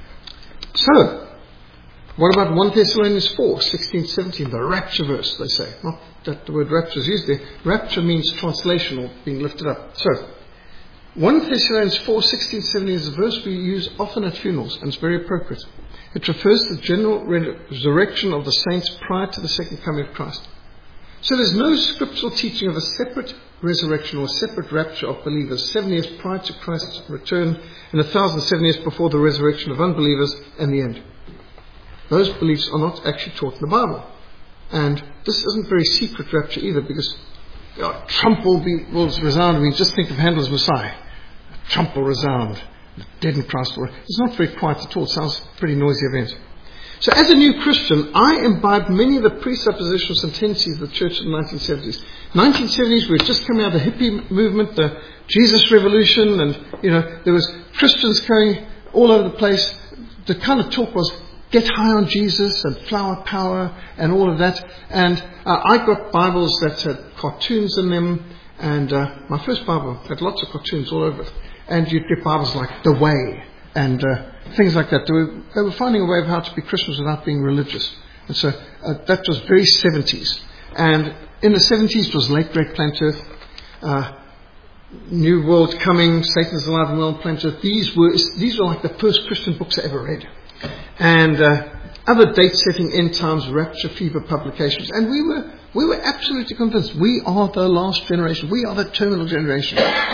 Speaker 1: So, what about First Thessalonians four, sixteen, seventeen, the rapture verse, they say. Not that the word rapture is used there. Rapture means translation or being lifted up. So, First Thessalonians four, sixteen, seventeen is a verse we use often at funerals, and it's very appropriate. It refers to the general resurrection of the saints prior to the second coming of Christ. So there's no scriptural teaching of a separate resurrection or a separate rapture of believers seven years prior to Christ's return and a thousand seven years before the resurrection of unbelievers and the end. Those beliefs are not actually taught in the Bible. And this isn't very secret rapture either, because you know, trump will, be, will resound. I mean, just think of Handel's Messiah. Trump will resound. The dead in Christ will. It's not very quiet at all. It sounds a pretty noisy event. So as a new Christian, I imbibed many of the presuppositions and tendencies of the church in the nineteen seventies. nineteen seventies, we were just coming out of the hippie movement, the Jesus revolution, and, you know, there was Christians going all over the place. The kind of talk was, get high on Jesus and flower power and all of that. And uh, I got Bibles that had cartoons in them. And uh, my first Bible had lots of cartoons all over it. And you'd get Bibles like The Way and uh, things like that. They were, they were finding a way of how to be Christians without being religious. And so uh, that was very seventies. And in the seventies it was Late Great Planet Earth, uh, New World Coming, Satan's Alive and Well, Planet Earth. These were, these were like the first Christian books I ever read. And uh, other date-setting end times, rapture fever publications. And we were we were absolutely convinced we are the last generation. We are the terminal generation.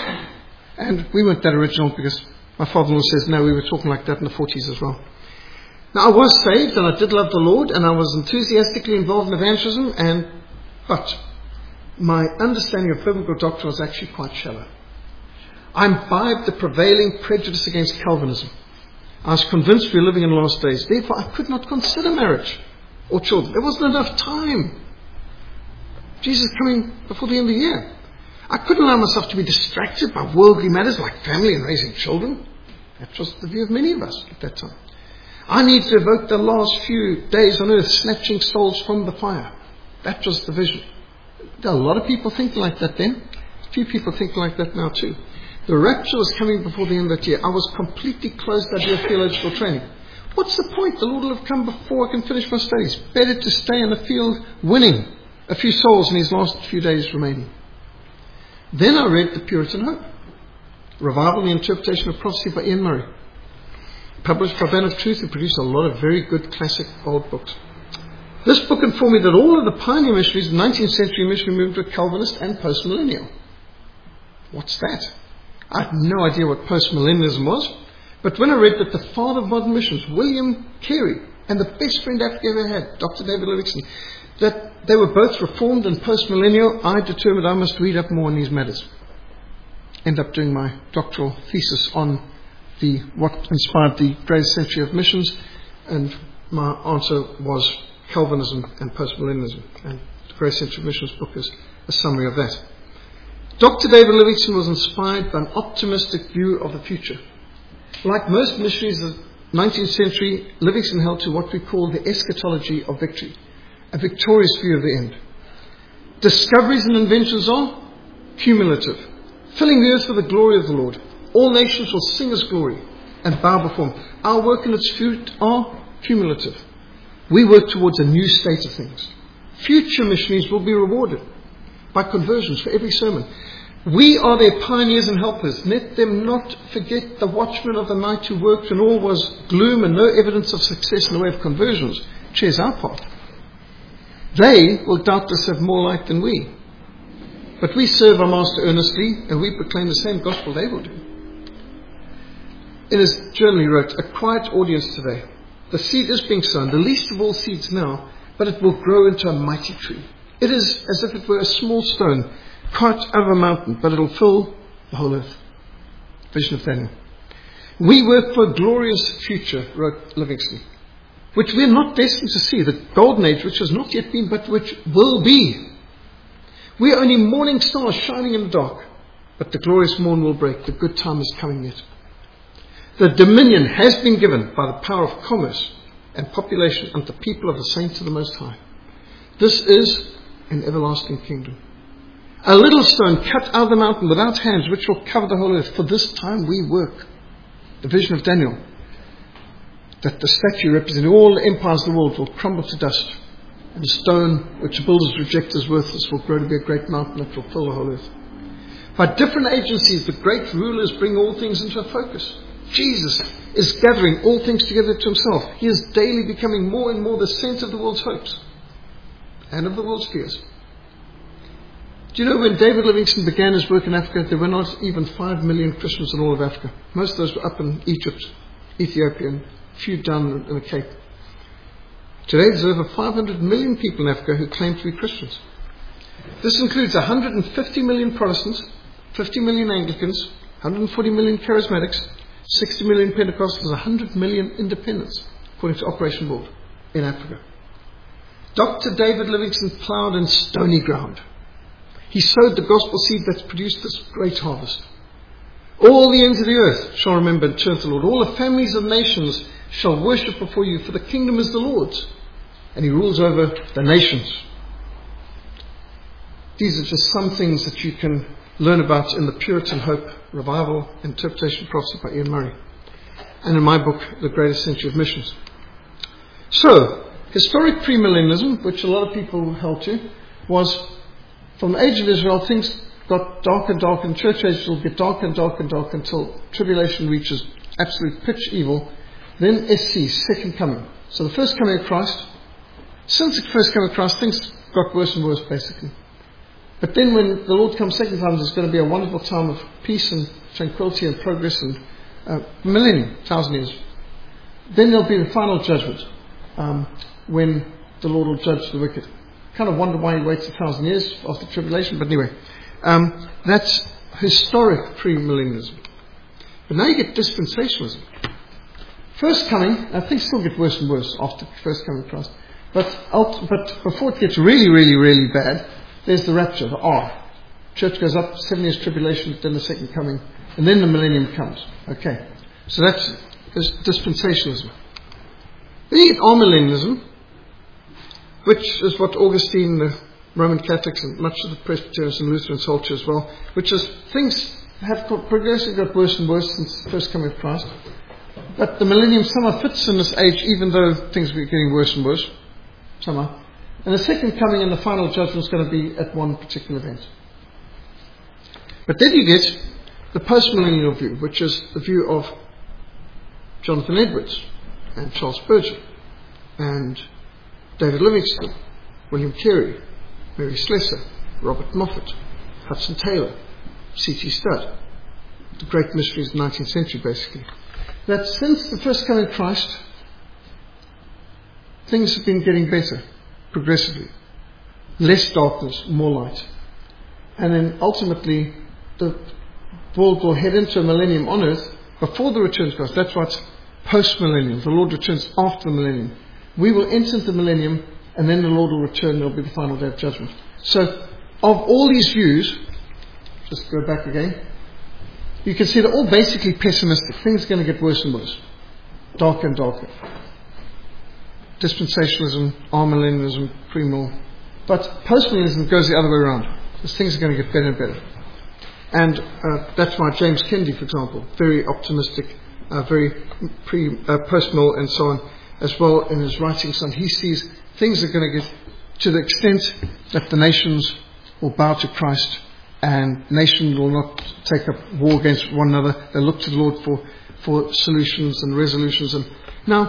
Speaker 1: And we weren't that original because my father-in-law says, no, we were talking like that in the forties as well. Now, I was saved and I did love the Lord and I was enthusiastically involved in evangelism, and but my understanding of biblical doctrine was actually quite shallow. I imbibed the prevailing prejudice against Calvinism. I was convinced we were living in the last days. Therefore, I could not consider marriage or children. There wasn't enough time. Jesus is coming before the end of the year. I couldn't allow myself to be distracted by worldly matters like family and raising children. That was the view of many of us at that time. I need to evoke the last few days on earth, snatching souls from the fire. That was the vision. There are a lot of people thinking like that then. A few people think like that now too. The rapture was coming before the end of that year. I was completely closed to idea of theological training. What's the point? The Lord will have come before I can finish my studies. Better to stay in the field winning a few souls in his last few days remaining. Then I read The Puritan Hope, Revival and the Interpretation of Prophecy by Ian Murray, published by Banner of Truth, who produced a lot of very good classic old books. This book informed me that all of the pioneer missionaries of the nineteenth century missionary movement were Calvinist and postmillennial. What's that? I had no idea what postmillennialism was, but when I read that the father of modern missions, William Carey, and the best friend Africa ever had, Doctor David Livingstone, that they were both reformed and postmillennial, I determined I must read up more on these matters. End up doing my doctoral thesis on the what inspired the greatest century of missions, and my answer was Calvinism and postmillennialism, and the greatest century of missions book is a summary of that. Doctor David Livingstone was inspired by an optimistic view of the future. Like most missionaries of the nineteenth century, Livingstone held to what we call the eschatology of victory, a victorious view of the end. Discoveries and inventions are cumulative, filling the earth with the glory of the Lord. All nations will sing His glory and bow before Him. Our work and its fruit are cumulative. We work towards a new state of things. Future missionaries will be rewarded by conversions for every sermon. We are their pioneers and helpers. Let them not forget the watchmen of the night who worked when all was gloom and no evidence of success in the way of conversions. Cheers our part. They will doubtless have more light than we. But we serve our Master earnestly, and we proclaim the same gospel they will do. In his journal he wrote, "A quiet audience today. The seed is being sown, the least of all seeds now, but it will grow into a mighty tree. It is as if it were a small stone cut out of a mountain, but it will fill the whole earth." Vision of Daniel. "We work for a glorious future," wrote Livingstone, "which we are not destined to see, the golden age which has not yet been, but which will be. We are only morning stars shining in the dark, but the glorious morn will break. The good time is coming yet. The dominion has been given by the power of commerce and population unto the people of the saints of the Most High. This is an everlasting kingdom. A little stone cut out of the mountain without hands, which will cover the whole earth. For this time we work." The vision of Daniel, that the statue representing all the empires of the world will crumble to dust, and the stone which the builders reject as worthless will grow to be a great mountain that will fill the whole earth. By different agencies, the great rulers bring all things into a focus. Jesus is gathering all things together to Himself. He is daily becoming more and more the centre of the world's hopes and of the world's fears. Do you know, when David Livingstone began his work in Africa, there were not even five million Christians in all of Africa. Most of those were up in Egypt, Ethiopia, and a few down in the Cape. Today there's over five hundred million people in Africa who claim to be Christians. This includes one hundred fifty million Protestants, fifty million Anglicans, one hundred forty million Charismatics, sixty million Pentecostals, one hundred million Independents, according to Operation World in Africa. Doctor David Livingstone ploughed in stony ground. He sowed the gospel seed that's produced this great harvest. All the ends of the earth shall remember and turn to the Lord. All the families of nations shall worship before you, for the kingdom is the Lord's, and He rules over the nations. These are just some things that you can learn about in the Puritan Hope, Revival, Interpretation of Prophecy by Ian Murray, and in my book, The Greatest Century of Missions. So, historic premillennialism, which a lot of people held to, was from the age of Israel, things got darker and darker, and church ages will get darker and darker and darker until tribulation reaches absolute pitch evil, Then S C, second coming. So the first coming of Christ, since the first coming of Christ, things got worse and worse basically. But then when the Lord comes second time, there's going to be a wonderful time of peace and tranquility and progress and uh, millennium, thousand years. Then there'll be the final judgment, um, when the Lord will judge the wicked. Kind of wonder why he waits a thousand years after tribulation, but anyway, um, that's historic premillennialism. But now you get dispensationalism. First coming, uh, things still get worse and worse after first coming of Christ. But, ult- but before it gets really, really, really bad, there's the rapture, the R. Church goes up, seven years tribulation, then the second coming, and then the millennium comes. Okay, so that's, that's dispensationalism. Then you get amillennialism, which is what Augustine, the Roman Catholics, and much of the Presbyterians and Lutherans hold to as well, which is things have got, progressively got worse and worse since the first coming of Christ. But the millennium somehow fits in this age, even though things were getting worse and worse, somehow. And the second coming and the final judgment is going to be at one particular event. But then you get the postmillennial view, which is the view of Jonathan Edwards and Charles Spurgeon and David Livingstone, William Carey, Mary Slessor, Robert Moffat, Hudson Taylor, C T Studd, the great mysteries of the nineteenth century basically. That since the first coming of Christ, things have been getting better, progressively. Less darkness, more light. And then ultimately, the world will head into a millennium on earth before the return of Christ. That's what's post-millennium. The Lord returns after the millennium. We will enter the millennium, and then the Lord will return. There will be the final day of judgment. So, of all these views, just go back again, you can see they're all basically pessimistic. Things are going to get worse and worse. Darker and darker. Dispensationalism, amillennialism, premill. But postmillennialism goes the other way around. Because things are going to get better and better. And uh, that's why James Kennedy, for example, very optimistic, uh, very pre, uh, post-mill and so on, as well in his writings, and he sees things are going to get to the extent that the nations will bow to Christ and nations will not take up war against one another. They look to the Lord for, for solutions and resolutions. And now,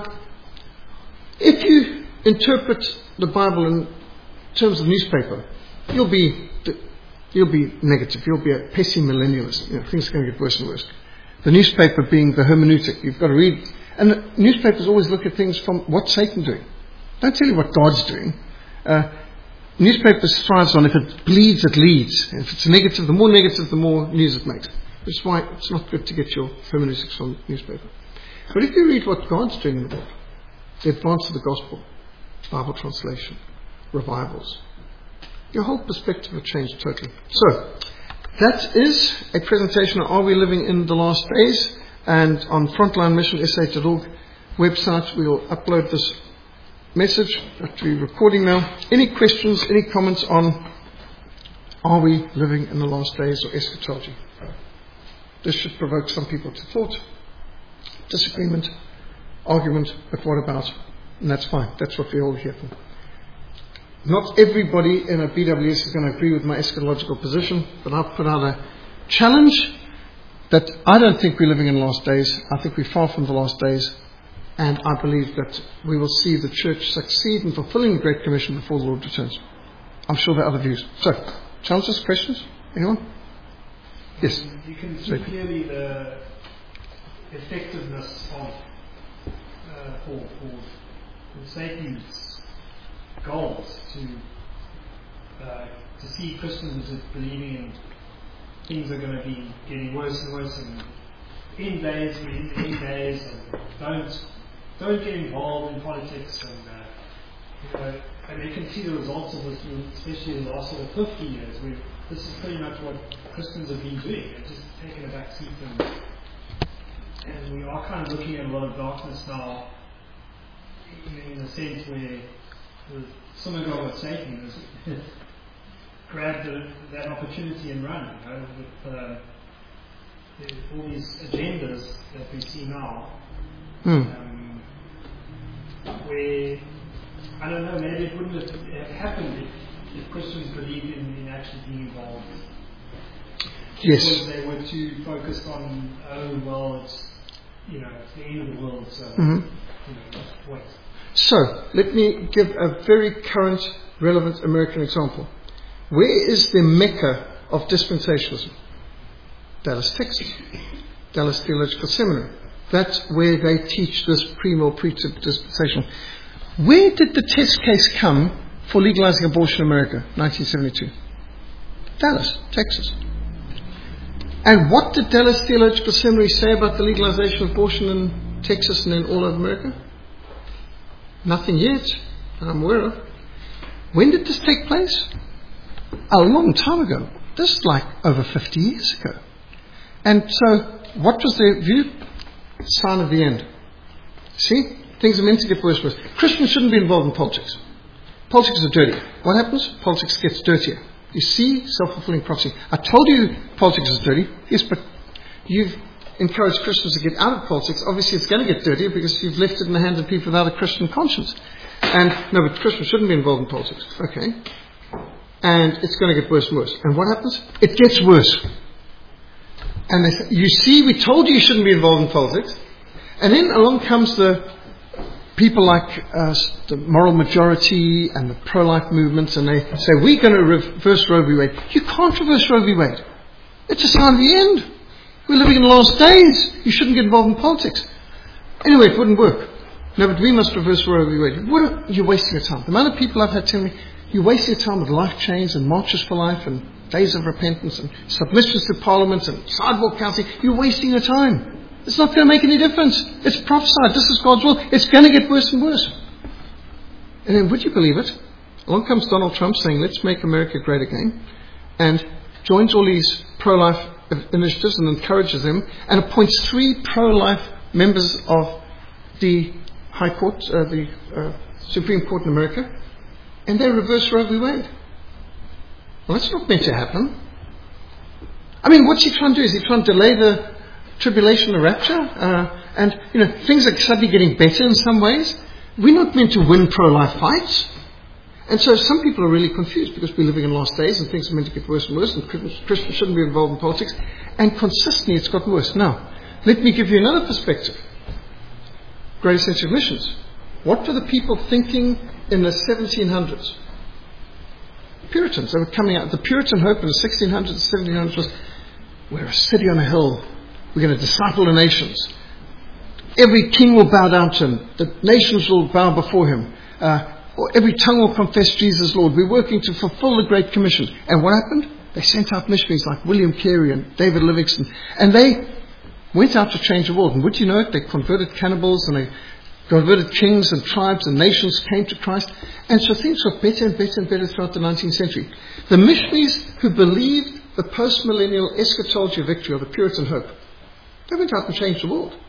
Speaker 1: if you interpret the Bible in terms of newspaper, you'll be you'll be negative. You'll be a pessimillennialist. You know, things are going to get worse and worse. The newspaper being the hermeneutic. You've got to read. And the newspapers always look at things from what's Satan doing. Don't tell you what God's doing. Uh, newspapers thrives on if it bleeds, it leads. If it's negative, the more negative, the more news it makes. Which is why it's not good to get your hermeneutics from newspaper. But if you read what God's doing in the world, the advance of the gospel, Bible translation, revivals, your whole perspective will change totally. So, that is a presentation of Are We Living in the Last Days? And on Frontline Mission S H dot org website, we will upload this message that we're recording now. Any questions, any comments on Are We Living in the Last Days or eschatology? This should provoke some people to thought, disagreement, argument, but what about? And that's fine. That's what we're all here for. Not everybody in a B W S is going to agree with my eschatological position, but I've put out a challenge that I don't think we're living in the last days. I think we're far from the last days, and I believe that we will see the church succeed in fulfilling the Great Commission before the Lord returns. I'm sure there are other views. So, challenges, questions? Anyone? Yes.
Speaker 3: You can see clearly the effectiveness of uh, for, for Satan's goals to uh, to see Christians as believing in things are going to be getting worse and worse, and in days, we're in the end days, and don't don't get involved in politics, and uh, you know, and you can see the results of this, especially in the last sort of fifty years. Where this is pretty much what Christians have been doing. They've just taken a back seat, and, and we are kind of looking at a lot of darkness now, in, in a sense where the synagogue of Satan has grabbed the, that opportunity and run, you know, with, uh, with all these agendas that we see now,
Speaker 1: mm.
Speaker 3: um, where, I don't know, maybe it wouldn't have happened if, if Christians believed in, in actually being involved.
Speaker 1: Yes.
Speaker 3: Because they were too focused on, oh, well, it's you know, it's the end of the world, so,
Speaker 1: Mm-hmm.
Speaker 3: you know, just wait.
Speaker 1: So, let me give a very current, relevant American example. Where is the mecca of dispensationalism? Dallas, Texas. Dallas Theological Seminary. That's where they teach this pre-mill pre-tip dispensation. Where did the test case come for legalizing abortion in America? nineteen seventy-two. Dallas, Texas. And what did Dallas Theological Seminary say about the legalization of abortion in Texas and in all of America? Nothing yet, that I'm aware of. When did this take place? A long time ago. This is like over fifty years ago. And so, what was their view? Sign of the end. See? Things are meant to get worse and worse. Christians shouldn't be involved in politics. Politics are dirty. What happens? Politics gets dirtier. You see, self-fulfilling prophecy. I told you politics is dirty. Yes, but you've encouraged Christians to get out of politics. Obviously, it's going to get dirtier because you've left it in the hands of people without a Christian conscience. And, no, but Christians shouldn't be involved in politics. Okay. And it's going to get worse and worse. And what happens? It gets worse. And they say, you see, we told you you shouldn't be involved in politics. And then along comes the people like uh, the moral majority and the pro-life movements, and they say, we're going to reverse Roe v. Wade. You can't reverse Roe v. Wade. It's a sign of the end. We're living in the last days. You shouldn't get involved in politics. Anyway, it wouldn't work. No, but we must reverse Roe v. Wade. What are, you're wasting your time. The amount of people I've had tell me, you're wasting your time with life change and marches for life and days of repentance and submissions to parliament and sidewalk counseling. You're wasting your time. It's not going to make any difference. It's prophesied. This is God's will. It's going to get worse and worse. And then, would you believe it? Along comes Donald Trump saying, let's make America great again, and joins all these pro-life initiatives and encourages them, and appoints three pro-life members of the High Court, uh, the uh, Supreme Court in America, and they reverse Roe v. Wade. Well, that's not meant to happen. I mean, what's he trying to do? Is he trying to delay the tribulation, the rapture? Uh, and, you know, things are suddenly getting better in some ways. We're not meant to win pro-life fights. And so some people are really confused because we're living in last days and things are meant to get worse and worse, and Christians shouldn't be involved in politics. And consistently it's gotten worse. Now, let me give you another perspective. Great Essential Missions. What were the people thinking in the seventeen hundreds? Puritans, they were coming out. The Puritan hope in the sixteen hundreds and seventeen hundreds was, we're a city on a hill. We're going to disciple the nations. Every king will bow down to him. The nations will bow before him. Uh, or every tongue will confess Jesus Lord. We're working to fulfill the Great Commission. And what happened? They sent out missionaries like William Carey and David Livingstone. And they went out to change the world. And would you know it? They converted cannibals and they converted kings and tribes and nations came to Christ. And so things got better and better and better throughout the nineteenth century. The missionaries who believed the post-millennial eschatology of victory, or the Puritan hope, they went out and changed the world.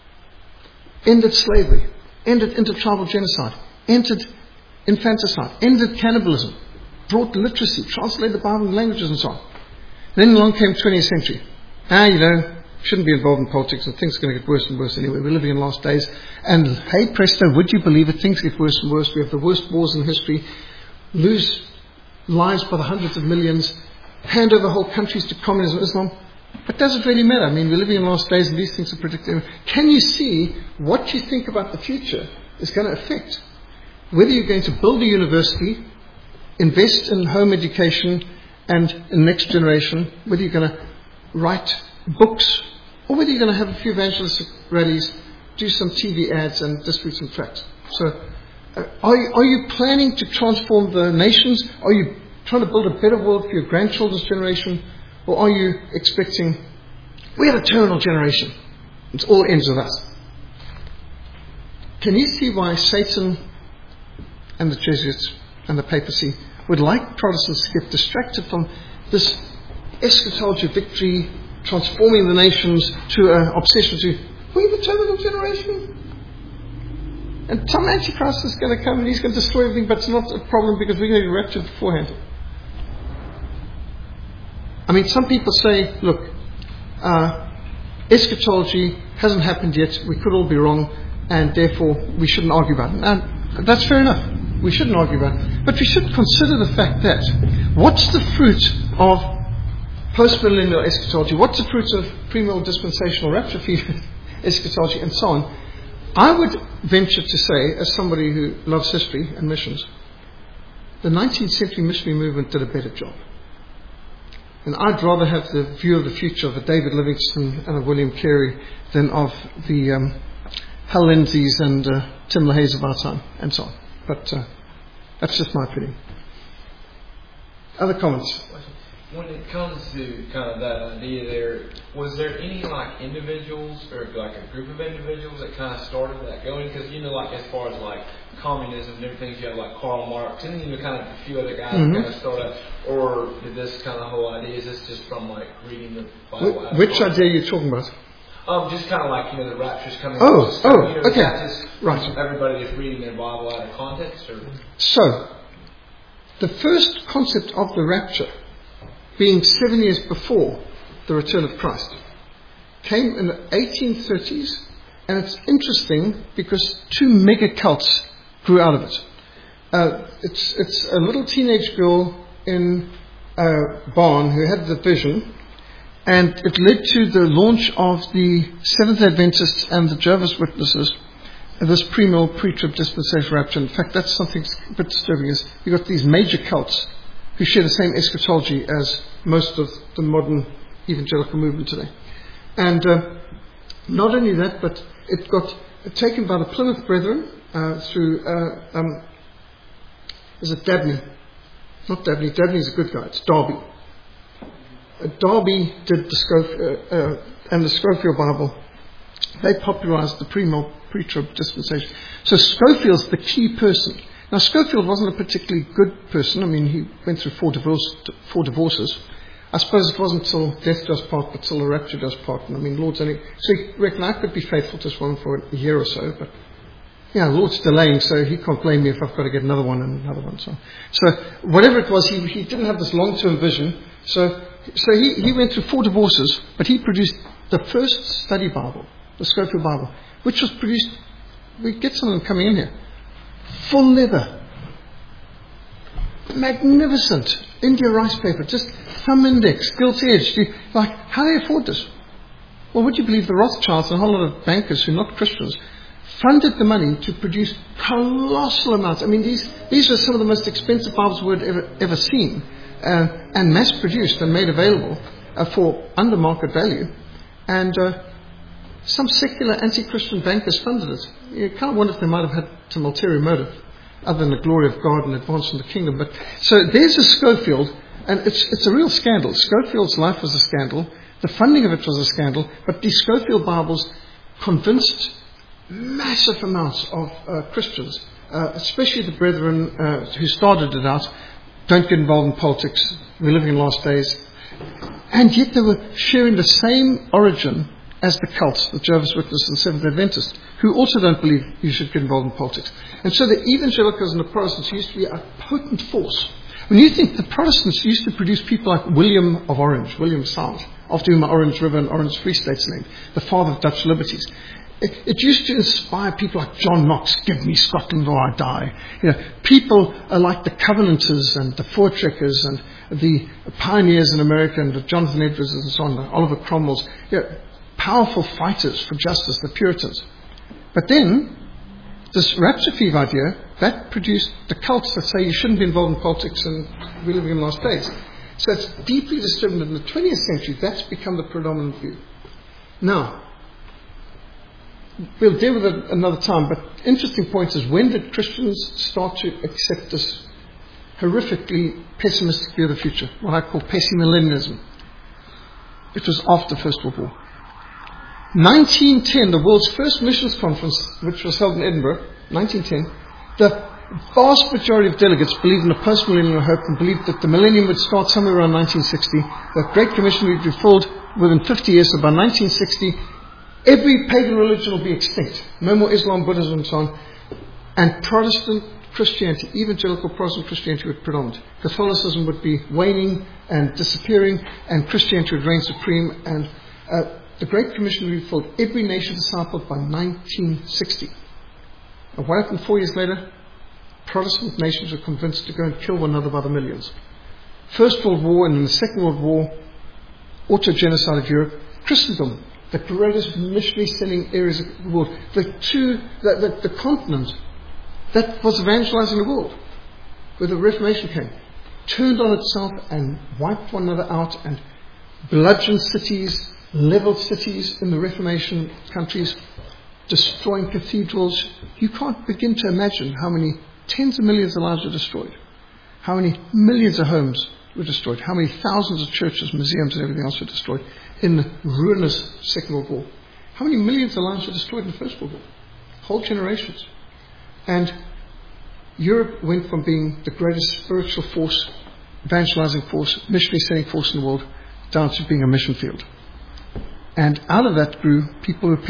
Speaker 1: Ended slavery, ended intertribal genocide, ended infanticide, ended cannibalism, brought literacy, translated the Bible in languages and so on. Then along came the twentieth century. Ah, you know, shouldn't be involved in politics and things are going to get worse and worse anyway. We're living in last days. And hey presto, would you believe it? Things get worse and worse. We have the worst wars in history. Lose lives by the hundreds of millions. Hand over whole countries to communism and Islam. But does it really matter? I mean, we're living in last days and these things are predicted. Can you see what you think about the future is going to affect whether you're going to build a university, invest in home education and in next generation, whether you're going to write books, or whether you're going to have a few evangelistic rallies, do some T V ads and distribute some tracts. So, uh, are, you, are you planning to transform the nations? Are you trying to build a better world for your grandchildren's generation? Or are you expecting, we have a terminal generation, it all ends with us? Can you see why Satan and the Jesuits and the papacy would like Protestants to get distracted from this eschatology of victory, transforming the nations, to an obsession to, we're the terminal generation? And some Antichrist is going to come and he's going to destroy everything, but it's not a problem because we're going to be raptured beforehand. I mean, some people say, look, uh, eschatology hasn't happened yet, we could all be wrong, and therefore we shouldn't argue about it. And that's fair enough. We shouldn't argue about it. But we should consider the fact that what's the fruit of post-millennial eschatology? What's the fruit of premillennial dispensational rapture for you? eschatology, and so on. I would venture to say, as somebody who loves history and missions, the nineteenth century missionary movement did a better job. And I'd rather have the view of the future of a David Livingstone and a William Carey than of the um, Hal Lindsays and uh, Tim LaHaye's of our time, and so on. But uh, that's just my opinion. Other comments?
Speaker 4: When it comes to kind of that idea there, was there any like individuals or like a group of individuals that kind of started that going? Because, you know, like as far as like communism and everything, you have like Karl Marx and, you know, kind of a few other guys
Speaker 1: Mm-hmm.
Speaker 4: kind of started. Or did this kind of whole idea, is this just from like reading the Bible?
Speaker 1: Wh- which idea are you talking about?
Speaker 4: Um, just kind of like, you know, the rapture's coming.
Speaker 1: Oh,
Speaker 4: just,
Speaker 1: oh,
Speaker 4: you know,
Speaker 1: okay.
Speaker 4: That just
Speaker 1: Right.
Speaker 4: Everybody just reading their Bible out of context? Or?
Speaker 1: So, the first concept of the rapture, being seven years before the return of Christ, came in the eighteen thirties, and it's interesting because two mega cults grew out of it. Uh, it's, it's a little teenage girl in a barn who had the vision, and it led to the launch of the Seventh Adventists and the Jehovah's Witnesses, this pre-mill, pre-trib dispensation rapture. In fact, that's something a bit disturbing, is you've got these major cults who share the same eschatology as most of the modern evangelical movement today. And uh, not only that, but it got taken by the Plymouth Brethren uh, through, uh, um, is it Dabney? Not Dabney, Dabney's a good guy, it's Darby. Uh, Darby did the Scofield, uh, uh, and the Scofield Bible. They popularized the pre-mill, pre-trib dispensation. So Scofield's the key person. Now, Scofield wasn't a particularly good person. I mean, he went through four, divorce, four divorces. I suppose it wasn't till death does part, but till the rapture does part. And I mean, Lord's only... So he reckoned I could be faithful to this one for a year or so, but... Yeah, Lord's delaying, so he can't blame me if I've got to get another one and another one. So, so whatever it was, he, he didn't have this long-term vision. So, so he, he went through four divorces, but he produced the first study Bible, the Scofield Bible, which was produced... We get some of them coming in here. Full leather. Magnificent. India rice paper. Just thumb index, gilt edged. Like, how do they afford this? Well, would you believe the Rothschilds and a whole lot of bankers who are not Christians funded the money to produce colossal amounts. I mean, these these were some of the most expensive Bibles we'd ever, ever seen, uh, and mass-produced and made available uh, for under market value. And uh, some secular anti-Christian bankers funded it. You kind of wonder if they might have had some ulterior motive, other than the glory of God and advancing the kingdom. But so there's a Scofield, and it's it's a real scandal. Scofield's life was a scandal. The funding of it was a scandal. But these Scofield Bibles convinced massive amounts of uh, Christians, uh, especially the brethren uh, who started it out, don't get involved in politics. We're living in last days. And yet they were sharing the same origin as the cults, the Jehovah's Witnesses and Seventh Adventists, who also don't believe you should get involved in politics. And so the evangelicals and the Protestants used to be a potent force. When you think the Protestants used to produce people like William of Orange, William Sound, after whom Orange River and Orange Free State's named, the father of Dutch liberties. It, it used to inspire people like John Knox, give me Scotland or I die. You know, people are like the Covenanters and the Voortrekkers and the pioneers in America and the Jonathan Edwards and so on, the Oliver Cromwells. You know, powerful fighters for justice, the Puritans. But then, this rapture fever idea, that produced the cults that say you shouldn't be involved in politics and we're living in the last days. So it's deeply disturbing that in the twentieth century, that's become the predominant view. Now, we'll deal with it another time, but interesting point is, when did Christians start to accept this horrifically pessimistic view of the future, what I call pessimillennialism? It was after the First World War. nineteen ten, the world's first missions conference, which was held in Edinburgh, nineteen ten, the vast majority of delegates believed in a post-millennial hope and believed that the millennium would start somewhere around nineteen sixty, the Great Commission would be fulfilled within fifty years, so by nineteen sixty, every pagan religion will be extinct. No more Islam, Buddhism, and so on. And Protestant Christianity, evangelical Protestant Christianity would predominate. Catholicism would be waning and disappearing, and Christianity would reign supreme. And uh, the Great Commission would be fulfilled. Every nation discipled by nineteen sixty. And what happened four years later? Protestant nations were convinced to go and kill one another by the millions. First World War and then the Second World War, auto-genocide of Europe. Christendom the greatest missionary sending areas of the world. The two, the, the, the continent that was evangelizing the world, where the Reformation came, turned on itself and wiped one another out and bludgeoned cities, leveled cities in the Reformation countries, destroying cathedrals. You can't begin to imagine how many tens of millions of lives were destroyed, how many millions of homes were destroyed, how many thousands of churches, museums and everything else were destroyed in the ruinous Second World War. How many millions of lives were destroyed in the First World War? Whole generations. And Europe went from being the greatest spiritual force, evangelizing force, missionary sending force in the world, down to being a mission field. And out of that grew people who were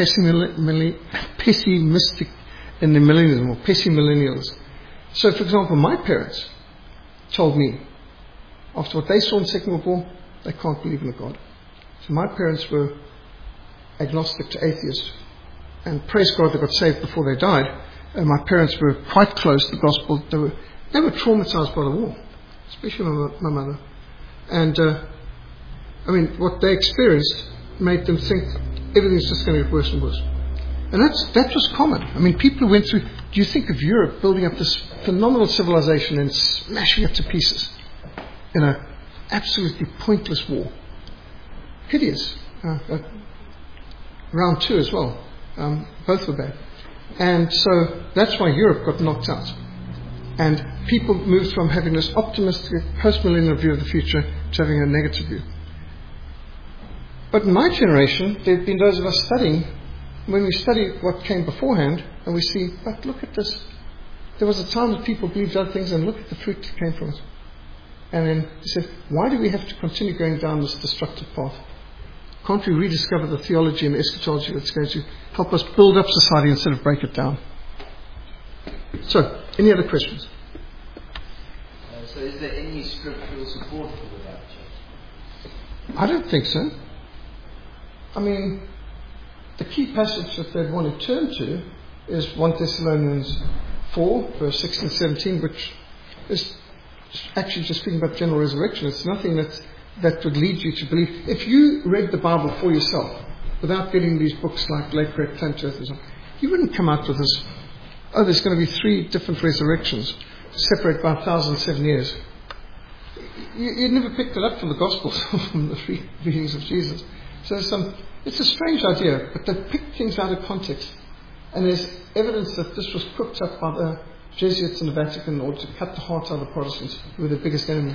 Speaker 1: pessimistic in the millennium, or pessimillennials. So, for example, my parents told me, after what they saw in the Second World War, they can't believe in a God. So my parents were agnostic to atheists. And praise God, they got saved before they died. And my parents were quite close to the gospel. They were, they were traumatized by the war, especially my, my mother. And, uh, I mean, what they experienced made them think everything's just going to get worse and worse. And that's, that was common. I mean, people who went through, do you think of Europe building up this phenomenal civilization and smashing it to pieces in an absolutely pointless war? Hideous. Uh, uh, round two as well. Um, both were bad. And so that's why Europe got knocked out. And people moved from having this optimistic post-millennial view of the future to having a negative view. But in my generation, there have been those of us studying, when we study what came beforehand, and we see, but look at this. There was a time that people believed other things, and look at the fruit that came from it. And then they said, why do we have to continue going down this destructive path? Can't we rediscover the theology and the eschatology that's going to help us build up society instead of break it down? So, any other questions?
Speaker 5: Uh, so is there any scriptural support for the rapture?
Speaker 1: I don't think so. I mean, the key passage that they'd want to turn to is First Thessalonians four, verse sixteen and seventeen, which is actually just speaking about general resurrection. It's nothing that that would lead you to believe. If you read the Bible for yourself, without getting these books like Lake Craig, Climb to Earth and so on, you wouldn't come out with this, oh, there's going to be three different resurrections, separate by one thousand seven years. You, you'd never picked it up from the Gospels, from the three readings of Jesus. So there's some, it's a strange idea, but they pick things out of context. And there's evidence that this was cooked up by the Jesuits in the Vatican in order to cut the heart out of the Protestants, who were the biggest enemy.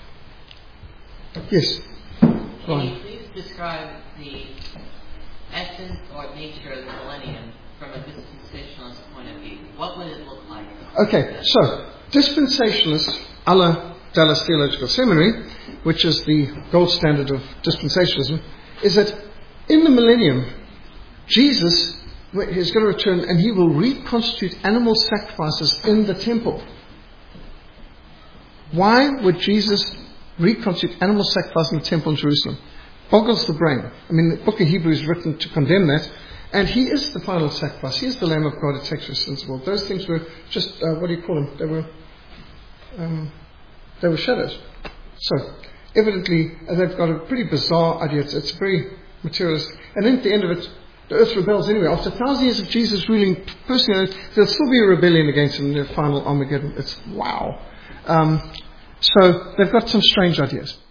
Speaker 1: Yes.
Speaker 6: Can
Speaker 1: Ryan.
Speaker 6: you please describe the essence or nature of the millennium from a dispensationalist point of view? What would it look like?
Speaker 1: Okay, so dispensationalists, a la Dallas Theological Seminary, which is the gold standard of dispensationalism, is that in the millennium, Jesus is going to return and he will reconstitute animal sacrifices in the temple. Why would Jesus reconstitute animal sacrifice in the temple in Jerusalem? Boggles the brain. I mean, the book of Hebrews is written to condemn that. And he is the final sacrifice. He is the Lamb of God that takes away sins of the world. Those things were just, uh, what do you call them? They were, um, they were shadows. So, evidently, uh, they've got a pretty bizarre idea. It's, it's very materialist. And then at the end of it, the earth rebels anyway. After a thousand years of Jesus ruling personally, there'll still be a rebellion against him in the final Armageddon. It's wow. Um, so, they've got some strange ideas.